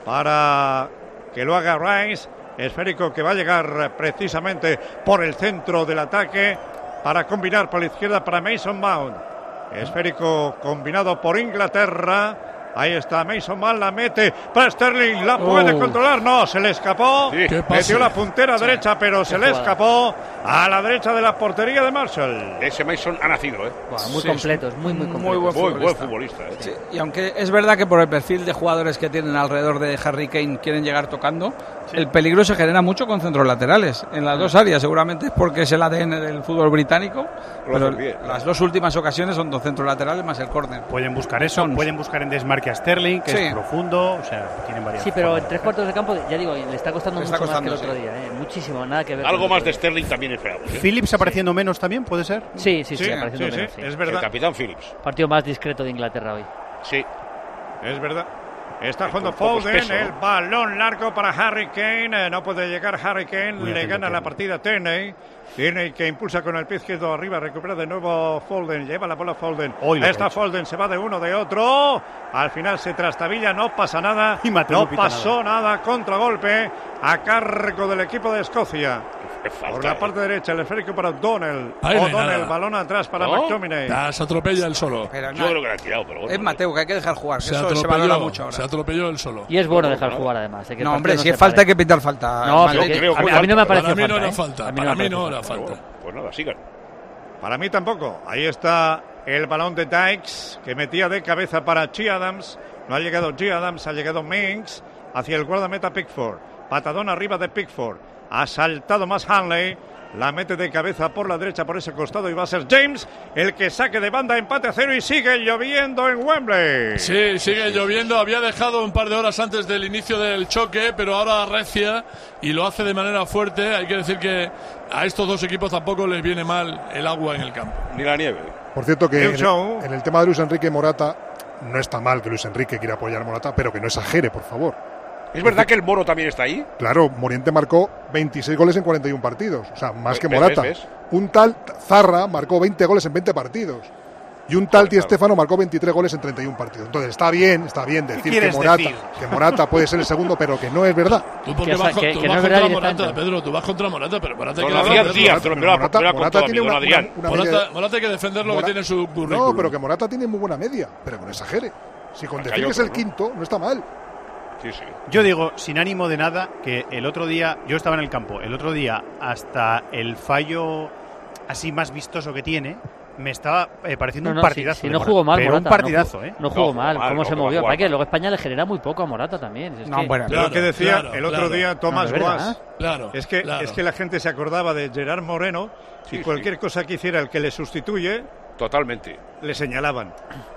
para que lo haga Rice, esférico que va a llegar precisamente por el centro del ataque, para combinar por la izquierda para Mason Mount. Esférico combinado por Inglaterra. Ahí está Mason Mount, la mete para Sterling, la puede oh. controlar, no, se le escapó, sí. metió la puntera sí. derecha, pero se le escapó a la derecha de la portería de Marshall. Ese Mason ha nacido, ¿eh? Wow, muy sí, completo, es muy, muy completo. Muy buen futbolista. Muy buen futbolista ¿eh? sí. Y aunque es verdad que por el perfil de jugadores que tienen alrededor de Harry Kane quieren llegar tocando, sí. el peligro se genera mucho con centros laterales, en las dos áreas, seguramente es porque es el A D N del fútbol británico, pero bien, las dos últimas ocasiones son dos centros laterales más el córner. Pueden buscar eso, Sons. pueden buscar en desmarque a Sterling, que sí. es profundo, o sea, tienen varias. Sí, pero en tres cuartos de campo, ya digo, le está costando le está mucho costando, más que el otro sí. día, ¿eh? Muchísimo, nada que ver. Algo más de Sterling también esperamos. ¿eh? Phillips apareciendo sí. menos también, ¿puede ser? Sí, sí, sí, sí apareciendo sí, menos. Sí, sí. es verdad. El capitán Phillips. Partido más discreto de Inglaterra hoy. Sí. Es verdad. Está jugando Foden, peso, ¿no? El balón largo para Harry Kane, no puede llegar Harry Kane, Muy le gana la partida Tierney, Tierney que impulsa con el pie izquierdo arriba, recupera de nuevo Foden, lleva la bola Foden, Hoy está Foden, se va de uno de otro, al final se trastabilla, no pasa nada, no, no pasó nada. nada, contragolpe a cargo del equipo de Escocia. Falta, por la parte eh. derecha, el esférico para O'Donnell. O'Donnell, balón atrás para ¿No? McTominay. Ah, se atropella él solo. Pero no, Yo creo que la ha tirado, pero bueno. Es Mateo, que hay que dejar jugar. Se, eso atropelló, se valora mucho ahora. Se atropelló él solo. Y es bueno dejar jugar, además. Eh, que no, hombre, no si es falta, hay que pitar falta. No, yo creo, a, mí, a mí no me parece falta. Para mí no era ¿eh? falta. A mí para mí no era falta. Pues nada, sigan. Para mí tampoco. Ahí está el balón de Dykes, que metía de cabeza para G. Adams. No ha llegado G. Adams, ha llegado Minks hacia el guardameta Pickford. Patadón arriba de Pickford. Ha saltado más Hanley. La mete de cabeza por la derecha, por ese costado, y va a ser James el que saque de banda, empate a cero, y sigue lloviendo en Wembley. Sí, sigue lloviendo. Había dejado un par de horas antes del inicio del choque, pero ahora arrecia y lo hace de manera fuerte. Hay que decir que a estos dos equipos tampoco les viene mal el agua en el campo. Ni la nieve. Por cierto que en el, en el tema de Luis Enrique y Morata, no está mal que Luis Enrique quiera apoyar a Morata, pero que no exagere, por favor. ¿Es verdad que el Moro también está ahí? Claro, Moriente marcó veintiséis goles en cuarenta y uno partidos. O sea, más que ¿Ves, Morata. ves, ves? Un tal Zarra marcó veinte goles en veinte partidos. Y un tal Di Stéfano marcó veintitrés goles en treinta y uno partidos. Entonces está bien, está bien decir que Morata, decir? que Morata puede ser el segundo, pero que no es verdad. Tú porque vas, que, tú que vas no contra Morata, Pedro, tú vas contra Morata, pero Morata hay que defenderlo. Morata, Morata, Morata tiene una, una, una Morata, Morata hay que defender lo Morata, que tiene su currículum. No, pero que Morata tiene muy buena media, pero que no exagere. Si con decir que es el quinto, no está mal. Sí, sí. Yo digo, sin ánimo de nada, que el otro día, yo estaba en el campo, el otro día, hasta el fallo así más vistoso que tiene, me estaba eh, pareciendo no, no, un partidazo. Si, si no jugó mal, pero Morata, un partidazo, no, ¿eh? No jugó no, mal, mal, cómo no, se movió. No, Para que luego España le genera muy poco a Morata también. Es no, que... bueno, claro, lo que decía claro, el otro claro. día Tomás no, Guas, claro, es que claro. es que la gente se acordaba de Gerard Moreno y sí, cualquier sí. cosa que hiciera el que le sustituye, totalmente, le señalaban.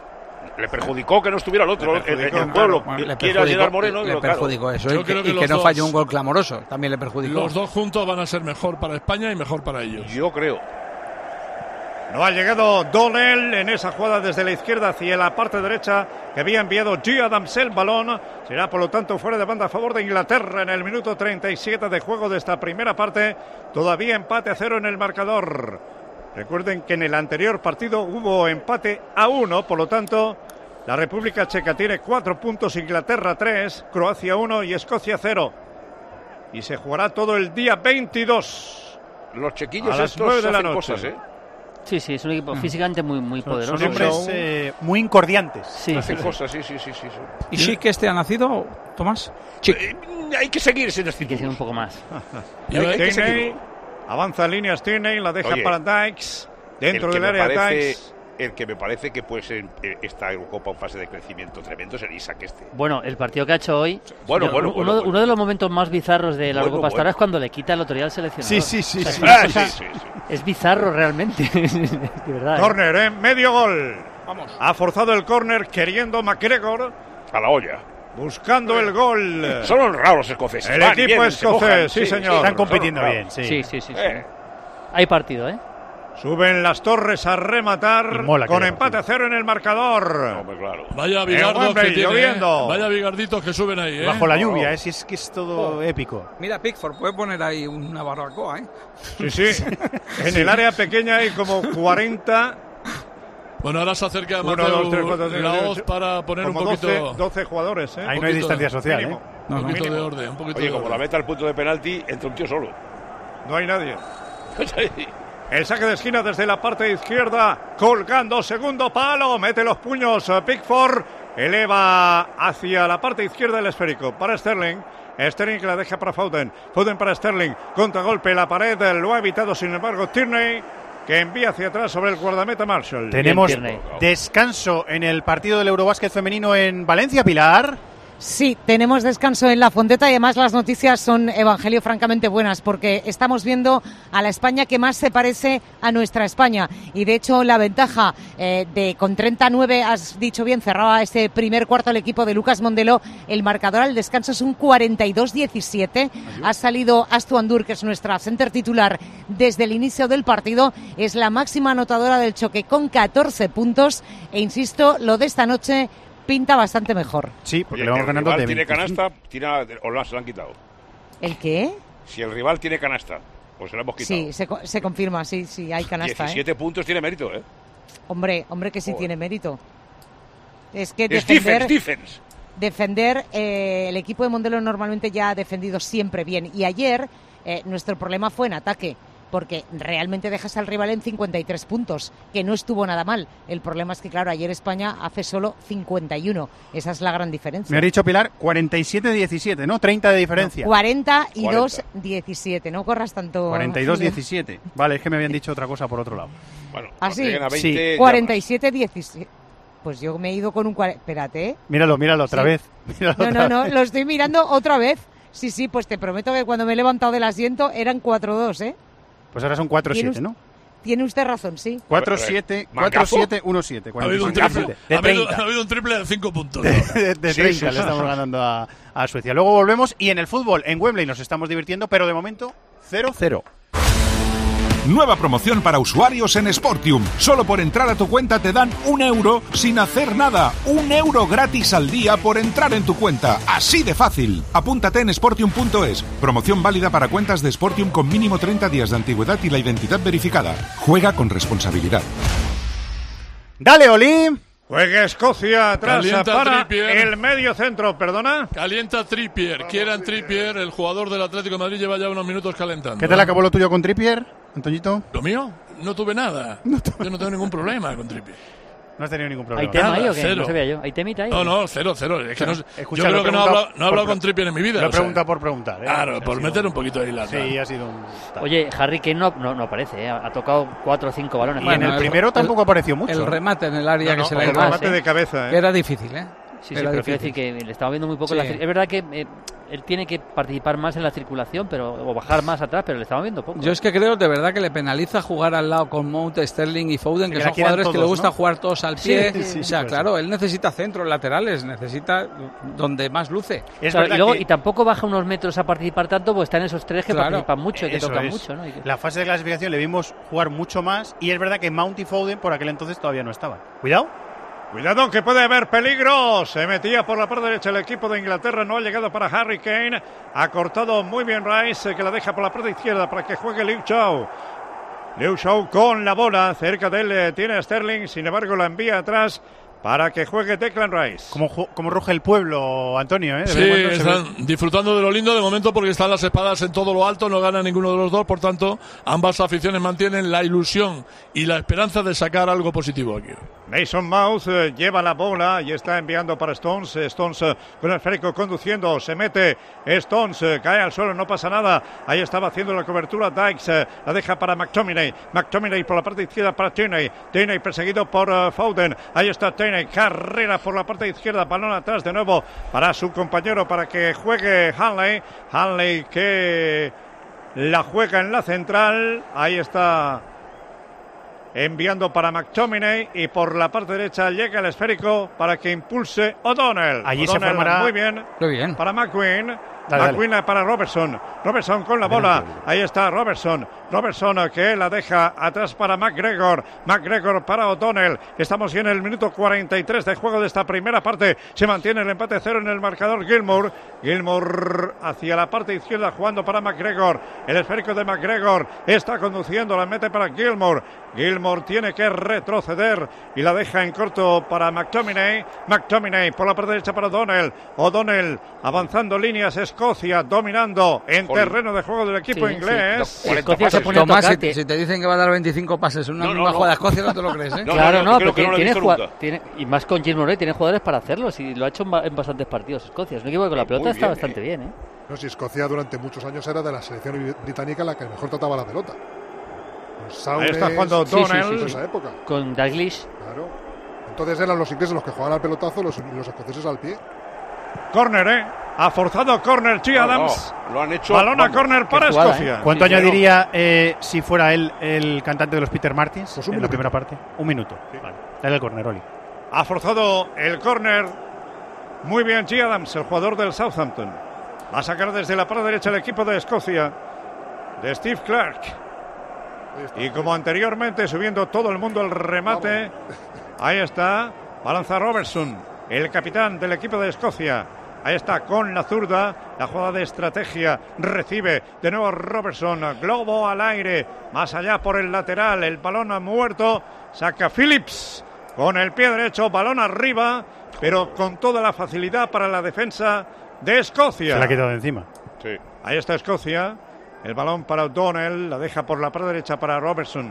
Le perjudicó que no estuviera el otro, el, el pueblo. Bueno, le quiere a Gerard Moreno. Le perjudicó claro. eso. Y que, que, y que no dos, falló un gol clamoroso. También le perjudicó. Los dos juntos van a ser mejor para España y mejor para ellos. Yo creo. No ha llegado Donnell en esa jugada desde la izquierda hacia la parte derecha que había enviado G. Adams el balón. Será por lo tanto fuera de banda a favor de Inglaterra en el minuto treinta y siete de juego de esta primera parte. Todavía empate a cero en el marcador. Recuerden que en el anterior partido hubo empate a uno, por lo tanto la República Checa tiene cuatro puntos, Inglaterra tres, Croacia uno y Escocia cero. Y se jugará todo el día veintidós. Los chequillos a las nueve de la noche. Cosas, ¿eh? Sí, sí, es un equipo físicamente muy, muy son, poderoso. Son hombres eh, muy incordiantes. Sí, hacen sí, cosas, sí, sí, sí, sí. ¿Y Chic este ha nacido, Tomás? Chic. Eh, hay que seguir sin Hay que ser un poco más. hay, hay que seguir. Avanza en líneas Tierney, la deja Oye, para Dykes. Dentro del área parece, Dykes. el que me parece que puede ser esta Eurocopa en fase de crecimiento tremendo es el Isaac este. Bueno, el partido que ha hecho hoy, bueno, yo, bueno, uno, bueno, bueno. uno de los momentos más bizarros de la Bueno, Eurocopa hasta ahora bueno. es cuando le quita el autoridad al seleccionador. Sí, sí, sí. O sea, sí. es, una Ah, cosa- sí, sí, sí. es bizarro realmente. De verdad. ¿eh? Córner, ¿eh? Medio gol. Vamos. Ha forzado el córner queriendo McGregor. A la olla. Buscando el gol. Son honrados los escoceses. El van y equipo vienen, se escocés, mojan, sí, señor. Están Son compitiendo honrados. bien, sí. Sí, sí, sí. sí. Eh. Hay partido, ¿eh? Suben las Torres a rematar Y mola que con haya empate a cero en el marcador. Hombre, claro. Vaya En bigardos Wembley, que tiene, lloviendo. ¿eh? Vaya bigarditos que suben ahí, ¿eh? Bajo la Oh. lluvia, ¿eh? Si es que es todo épico. Mira, Pickford, puede poner ahí una barbacoa, ¿eh? Sí, sí. En el área pequeña hay como cuarenta. Bueno, ahora se acerca Uno, Mateo dos, tres, cuatro, cinco, Laoz seis, para poner como un poquito, doce, doce jugadores, ¿eh? Ahí no hay poquito distancia de- social, ¿eh? mínimo. No, un no. poquito de mínimo. orden, un poquito Oye, de como la orden. meta al punto de penalti, entra un tío solo. No hay nadie. El saque de esquina desde la parte izquierda, colgando segundo palo, mete los puños eh, Pickford, eleva hacia la parte izquierda el esférico para Sterling. Sterling que la deja para Foden, Foden para Sterling, contragolpe la pared, lo ha evitado sin embargo Tierney, que envía hacia atrás sobre el guardameta Marshall. Tenemos Tierney. descanso en el partido del Eurobásquet femenino en Valencia, Pilar. Sí, tenemos descanso en la Fonteta y además las noticias son, Evangelio, francamente buenas porque estamos viendo a la España que más se parece a nuestra España y de hecho la ventaja eh, de con treinta a nueve, has dicho bien, cerraba este primer cuarto el equipo de Lucas Mondelo, el marcador al descanso es un cuarenta y dos diecisiete, ha salido Astu Andur, que es nuestra center titular desde el inicio del partido, es la máxima anotadora del choque con catorce puntos e insisto, lo de esta noche pinta bastante mejor. Sí, porque Oye, le vamos el ganando rival de tiene veinticinco. canasta, tira, o la, se la han quitado. ¿El qué? Si el rival tiene canasta, pues se la hemos quitado. Sí, se, co- se confirma, sí, sí, hay canasta. ¿eh? diecisiete puntos tiene mérito, ¿eh? Hombre, hombre que sí Joder. tiene mérito. Es que Es defender, defense, defense. defender eh, el equipo de Mondelo normalmente ya ha defendido siempre bien. Y ayer eh, nuestro problema fue en ataque, porque realmente dejas al rival en cincuenta y tres puntos, que no estuvo nada mal. El problema es que, claro, ayer España hace solo cincuenta y uno. Esa es la gran diferencia. Me ha dicho Pilar cuarenta y siete diecisiete, ¿no? treinta de diferencia. cuarenta y dos diecisiete, no corras tanto. cuarenta y dos diecisiete. Vale, es que me habían dicho otra cosa por otro lado. Bueno, ¿Ah, sí? lleguen a veinte, Sí. cuarenta y siete diecisiete. Pues yo me he ido con un... cuarenta. Espérate, ¿eh? Míralo, míralo otra Sí. vez. Míralo No, otra no, no, vez. lo estoy mirando otra vez. Sí, sí, pues te prometo que cuando me he levantado del asiento eran cuatro dos, ¿eh? Pues ahora son cuatro siete, Tiene ¿no? Tiene usted razón, sí. cuatro A ver, siete, ¿mangazo? cuatro siete, uno siete. Ha habido un cuarenta y triple, siete. De ha habido, treinta. ha habido un triple de cinco puntos. De, de- de Sí, treinta sí, le estamos ganando a, a Suecia. Luego volvemos y en el fútbol, en Wembley nos estamos divirtiendo, pero de momento cero cero. Nueva promoción para usuarios en Sportium. Solo por entrar a tu cuenta te dan un euro sin hacer nada. Un euro gratis al día por entrar en tu cuenta. Así de fácil. Apúntate en sportium punto es. Promoción válida para cuentas de Sportium con mínimo treinta días de antigüedad y la identidad verificada. Juega con responsabilidad. Dale, Oli. Juega Escocia atrás Calienta para Trippier. el medio centro, perdona. Calienta Trippier. Quieran Trippier, el jugador del Atlético de Madrid lleva ya unos minutos calentando. ¿Qué tal acabó lo tuyo con Trippier, Antoñito? ¿Lo mío? No tuve nada. Yo no tengo ningún problema con Trippier. No has tenido ningún ¿Hay problema. tema Nada, ahí o qué? cero. No sabía yo. ¿Hay temita ahí? No, no, cero, cero. Es que no, Escucha, yo lo creo que no he he hablado, preguntado no he hablado por- con Trippier en mi vida. Lo he o sea. preguntado por preguntar. ¿eh? Claro, Ha por sido meter un- un poquito ahí la... Sí, ha sido un... Oye, Harry Kane no, no, no aparece, ¿eh? Ha tocado cuatro o cinco balones. Y en el primero tampoco apareció mucho. El remate en el área No, no, que se le el ha ido. remate de cabeza, ¿eh? Que era difícil, ¿eh? Sí, sí, Era pero quiero difícil. decir que le estaba viendo muy poco. Sí. La cir- es verdad que eh, él tiene que participar más en la circulación pero o bajar más atrás, pero le estaba viendo poco. Yo es que creo de verdad que le penaliza jugar al lado con Mount, Sterling y Foden, Sí, que que son la quieran jugadores que le todos, gusta ¿no? jugar todos al Sí, pie. sí, sí, o sea, sí, claro, él necesita centros laterales, necesita donde más luce. Es Claro, verdad y, luego, que y tampoco baja unos metros a participar tanto, pues están esos tres que Claro, participan mucho y que eso tocan es. mucho, ¿no? Y que- La fase de clasificación le vimos jugar mucho más y es verdad que Mount y Foden por aquel entonces todavía no estaban. Cuidado. Cuidado que puede haber peligro. Se metía por la parte derecha el equipo de Inglaterra. No ha llegado para Harry Kane. Ha cortado muy bien Rice, que la deja por la parte izquierda para que juegue Liu Shaw. Liu Shaw con la bola. Cerca de él eh, tiene a Sterling. Sin embargo, la envía atrás para que juegue Declan Rice. Como, ju- como ruge el pueblo, Antonio, ¿eh? De Sí, vez en cuando se ve- están disfrutando de lo lindo de momento porque están las espadas en todo lo alto, no gana ninguno de los dos, por tanto, ambas aficiones mantienen la ilusión y la esperanza de sacar algo positivo aquí. Mason Mount eh, lleva la bola y está enviando para Stones. Stones eh, con el esférico conduciendo. Se mete Stones, eh, cae al suelo, no pasa nada. Ahí estaba haciendo la cobertura Dykes. Eh, la deja para McTominay. McTominay por la parte izquierda para Tierney. Tierney perseguido por uh, Foden. Ahí está Tierney. Carrera por la parte izquierda. Balón atrás de nuevo para su compañero para que juegue Hanley. Hanley que la juega en la central. Ahí está enviando para McTominay y por la parte derecha llega el esférico para que impulse O'Donnell. Allí O'Donnell, se formará muy bien, muy bien. para McQueen. Dale, McQueen dale. Para Robertson. Robertson con la bola. Ahí está Robertson. Robertson que la deja atrás para McGregor. McGregor para O'Donnell. Estamos ya en el minuto cuarenta y tres de juego de esta primera parte. Se mantiene el empate cero en el marcador Gilmour. Gilmour hacia la parte izquierda jugando para McGregor. El esférico de McGregor está conduciendo. La mete para Gilmour. Gilmour tiene que retroceder y la deja en corto para McTominay. McTominay por la parte derecha para O'Donnell. O'Donnell avanzando líneas. Escocia dominando en Joder. terreno de juego del equipo sí, inglés. Sí. Escocia se pone Tomás, a si, si te dicen que va a dar veinticinco pases en una no, misma no, jugada no. Escocia, no te lo crees, ¿eh? No, claro, no, no pero tiene, no tiene, tiene, tiene, y más con Gilmour Murray, tiene jugadores para hacerlo. Si lo ha hecho en, en bastantes partidos Escocia. Es un equipo que con la pelota bien, está bastante eh. bien, ¿eh? No, si Escocia durante muchos años era de la selección británica la que mejor trataba la pelota. Ahí está jugando O'Donnell sí, sí, sí, esa época. Con Dalglish. Claro. Entonces eran los ingleses los que jugaban al pelotazo, los, los escoceses al pie. Córner, ¿eh? Ha forzado córner Che Adams. No, no, lo han hecho. Balón a córner para jugada, Escocia. ¿eh? ¿Cuánto sí, añadiría eh, si fuera él el cantante de los Peter Martins pues en minutito. La primera parte? Un minuto. Sí. Vale. Dale el córner, Oli. Ha forzado el córner. Muy bien Che Adams, el jugador del Southampton. Va a sacar desde la parte derecha el equipo de Escocia, de Steve Clark. Y como anteriormente, subiendo todo el mundo el remate. Ahí está. Balanza Robertson, el capitán del equipo de Escocia. Ahí está con la zurda, la jugada de estrategia, recibe de nuevo Robertson, globo al aire, más allá por el lateral, el balón ha muerto, saca Phillips con el pie derecho, balón arriba, pero con toda la facilidad para la defensa de Escocia. Se la ha quitado de encima. Sí. Ahí está Escocia, el balón para O'Donnell, la deja por la parte derecha para Robertson.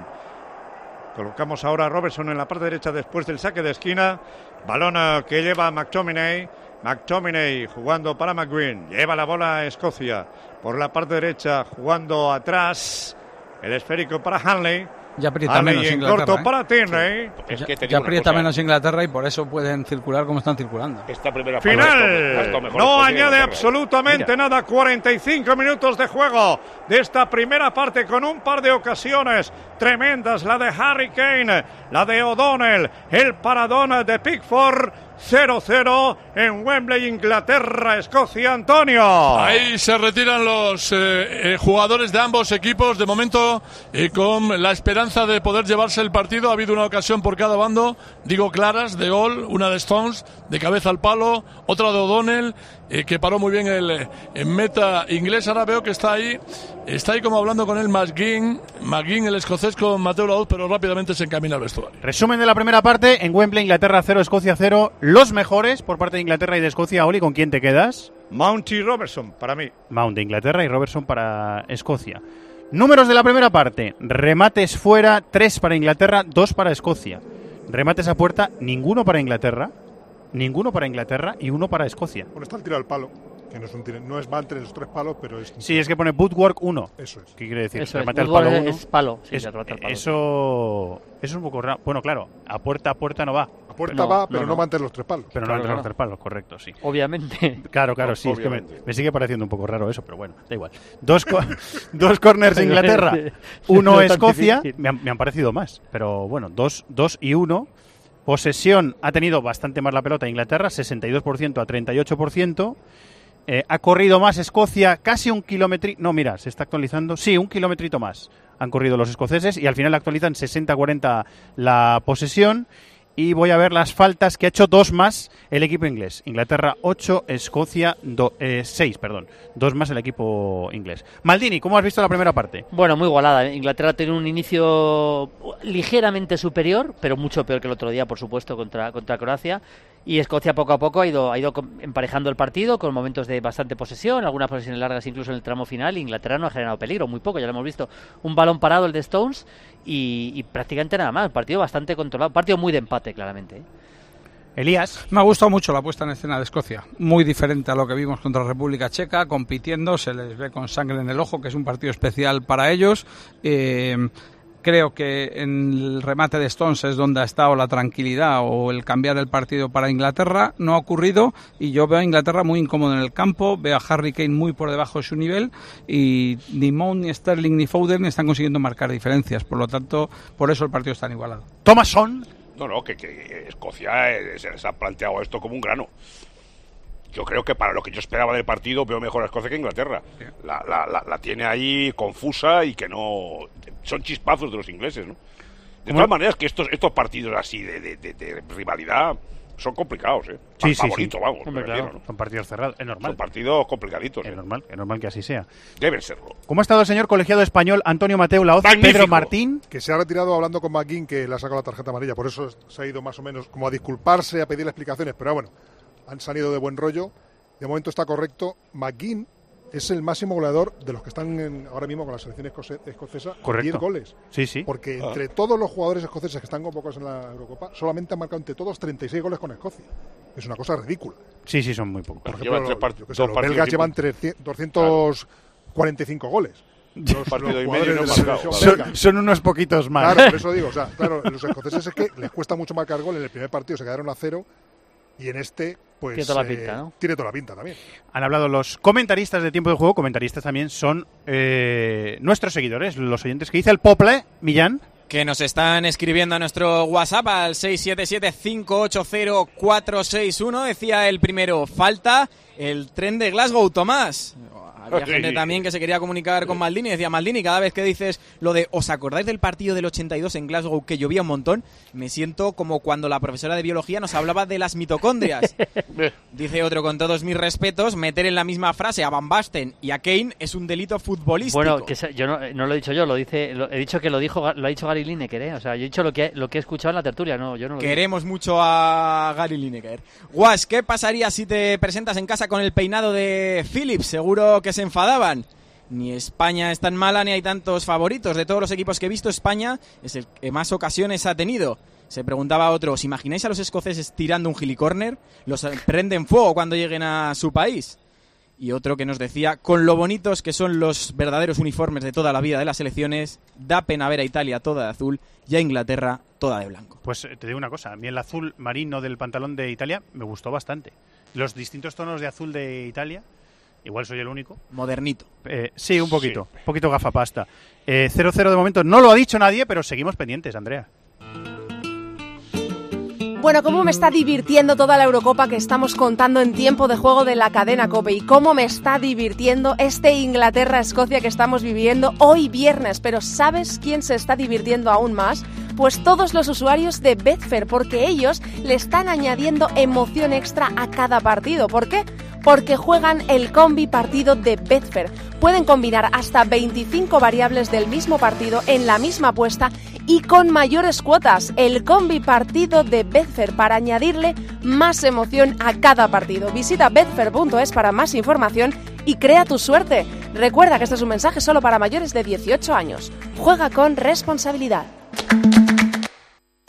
Colocamos ahora a Robertson en la parte derecha después del saque de esquina, balón que lleva McTominay. McTominay jugando para McGuinn. Lleva la bola a Escocia. Por la parte derecha jugando atrás. El esférico para Hanley. Ya aprieta Hanley menos en Inglaterra, corto ¿eh? para Tierney. Sí. Es que ya ya aprieta menos Inglaterra y por eso pueden circular como están circulando. Esta primera final. No añade absolutamente Mira. nada. cuarenta y cinco minutos de juego de esta primera parte con un par de ocasiones tremendas. La de Harry Kane, la de O'Donnell, el paradón de Pickford. cero cero en Wembley, Inglaterra, Escocia. Antonio. Ahí se retiran los eh, eh, jugadores de ambos equipos. De momento, eh, con la esperanza de poder llevarse el partido. Ha habido una ocasión por cada bando, digo claras, de gol. Una de Stones, de cabeza al palo. Otra de O'Donnell, eh, que paró muy bien el eh, meta inglés. Ahora veo que está ahí, está ahí como hablando con él McGinn. McGinn, el escocés, con Mateo Laouz, pero rápidamente se encamina al vestuario. Resumen de la primera parte. En Wembley, Inglaterra cero, Escocia cero. Los mejores por parte de Inglaterra y de Escocia. Oli, ¿con quién te quedas? Mount y Robertson, para mí. Mount de Inglaterra y Robertson para Escocia. Números de la primera parte. Remates fuera, tres para Inglaterra, dos para Escocia. Remates a puerta, ninguno para Inglaterra, ninguno para Inglaterra y uno para Escocia. Bueno, está el tiro al palo, que no es un tiro, no es va entre los tres palos, pero es... Sí, es que pone footwork uno. Eso es. ¿Qué quiere decir? Eso remate es, al palo es, uno. es palo. Sí, es, al palo. Eso, eso es un poco raro. Bueno, claro, a puerta a puerta no va. A puerta no, va, pero no, no, no. va entre los tres palos. Pero claro, no entre claro. los tres palos, correcto, sí. Obviamente. Claro, claro, sí, es que me, me sigue pareciendo un poco raro eso, pero bueno, da igual. Dos, co dos corners Inglaterra, uno Escocia, me han, me han parecido más, pero bueno, dos, dos y uno. Posesión ha tenido bastante más la pelota Inglaterra, sesenta y dos por ciento a treinta y ocho por ciento. Eh, ha corrido más Escocia, casi un kilómetro. No, mira, se está actualizando. Sí, un kilometrito más han corrido los escoceses y al final actualizan sesenta a cuarenta la posesión. Y voy a ver las faltas que ha hecho dos más el equipo inglés. Inglaterra ocho, Escocia seis, perdón. Dos más el equipo inglés. Maldini, ¿cómo has visto la primera parte? Bueno, muy igualada. Inglaterra tiene un inicio ligeramente superior, pero mucho peor que el otro día, por supuesto, contra, contra Croacia. Y Escocia poco a poco ha ido, ha ido emparejando el partido con momentos de bastante posesión, algunas posesiones largas incluso en el tramo final. Inglaterra no ha generado peligro, muy poco, ya lo hemos visto. Un balón parado, el de Stones, y, y prácticamente nada más. Un partido bastante controlado, un partido muy de empate, claramente, ¿eh? Elías. Me ha gustado mucho la puesta en escena de Escocia, muy diferente a lo que vimos contra la República Checa, compitiendo, se les ve con sangre en el ojo, que es un partido especial para ellos. Eh, Creo que en el remate de Stones es donde ha estado la tranquilidad o el cambiar el partido para Inglaterra. No ha ocurrido y yo veo a Inglaterra muy incómodo en el campo, veo a Harry Kane muy por debajo de su nivel y ni Mount, ni Sterling, ni Foden están consiguiendo marcar diferencias. Por lo tanto, por eso el partido está tan igualado. Thomason. No, no, que, que Escocia eh, se les ha planteado esto como un grano. Yo creo que para lo que yo esperaba del partido veo mejor a Escocia que a Inglaterra. La, la, la, la tiene ahí confusa y que no... Son chispazos de los ingleses, ¿no? De todas maneras que estos estos partidos así de, de, de, de rivalidad son complicados, ¿eh? Sí, sí, favorito, sí. vamos. Hombre, claro, ¿no? Son partidos cerrados, es normal. Son partidos complicaditos. Es ¿eh? normal, es normal que así sea. Deben serlo. ¿Cómo ha estado el señor colegiado español Antonio Mateo Laoz? Magnífico. Pedro Martín. Que se ha retirado hablando con McGinn, que le ha sacado la tarjeta amarilla. Por eso se ha ido más o menos como a disculparse, a pedirle explicaciones. Pero bueno, han salido de buen rollo. De momento está correcto. McGinn es el máximo goleador de los que están en, ahora mismo con la selección escoce- escocesa. Correcto. diez goles. Sí, sí. Porque Ah. entre todos los jugadores escoceses que están convocados en la Eurocopa, solamente han marcado entre todos treinta y seis goles con Escocia. Es una cosa ridícula. Sí, sí, son muy pocos. Por Llevan ejemplo, tres part- yo qué sé, dos los partidos belgas y llevan punto. trescientos doscientos cuarenta y cinco goles. Los, partido los y medio jugadores no de la marcado. selección Son, belga. son unos poquitos más. Claro, por eso digo, o sea, claro, los escoceses es que les cuesta mucho marcar gol. En el primer partido se quedaron a cero y en este, pues... Tiene toda la eh, pinta, ¿no? Tiene toda la pinta también. Han hablado los comentaristas de Tiempo de Juego, comentaristas también son eh, nuestros seguidores, los oyentes que dice el Pople, Millán. Que nos están escribiendo a nuestro WhatsApp al seis siete siete, cinco ocho cero, cuatro seis uno. Decía el primero, falta el tren de Glasgow, Tomás. Había gente también que se quería comunicar con Maldini. Decía, Maldini, cada vez que dices lo de ¿os acordáis del partido del ochenta y dos en Glasgow que llovía un montón? Me siento como cuando la profesora de biología nos hablaba de las mitocondrias. Dice otro, con todos mis respetos, meter en la misma frase a Van Basten y a Kane es un delito futbolístico. Bueno, que se, yo no, no lo he dicho yo, lo dice, lo, he dicho que lo dijo, lo ha dicho Gary Lineker, ¿eh? O sea, yo he dicho lo que lo que he escuchado en la tertulia, no, yo no lo Queremos digo. mucho a Gary Lineker. Guas, ¿qué pasaría si te presentas en casa con el peinado de Phillips? Seguro que se enfadaban. Ni España es tan mala ni hay tantos favoritos. De todos los equipos que he visto, España es el que más ocasiones ha tenido. Se preguntaba otro, ¿os imagináis a los escoceses tirando un gilicorner? Los prenden fuego cuando lleguen a su país. Y otro que nos decía, con lo bonitos que son los verdaderos uniformes de toda la vida de las selecciones, da pena ver a Italia toda de azul y a Inglaterra toda de blanco. Pues eh, te digo una cosa, a mí el azul marino del pantalón de Italia me gustó bastante. Los distintos tonos de azul de Italia, igual soy el único. Modernito. Eh, sí, un poquito, un poquito gafapasta. Eh, cero cero de momento, no lo ha dicho nadie, pero seguimos pendientes, Andrea. Bueno, cómo me está divirtiendo toda la Eurocopa que estamos contando en Tiempo de Juego de la cadena COPE y cómo me está divirtiendo este Inglaterra-Escocia que estamos viviendo hoy viernes. Pero ¿sabes quién se está divirtiendo aún más? Pues todos los usuarios de Betfair, porque ellos le están añadiendo emoción extra a cada partido. ¿Por qué? Porque juegan el combi partido de Betfair. Pueden combinar hasta veinticinco variables del mismo partido en la misma apuesta y con mayores cuotas. El combi partido de Betfair para añadirle más emoción a cada partido. Visita betfair punto es para más información y crea tu suerte. Recuerda que este es un mensaje solo para mayores de dieciocho años. Juega con responsabilidad.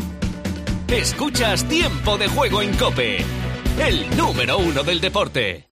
Escuchas Tiempo de Juego en COPE, el número uno del deporte.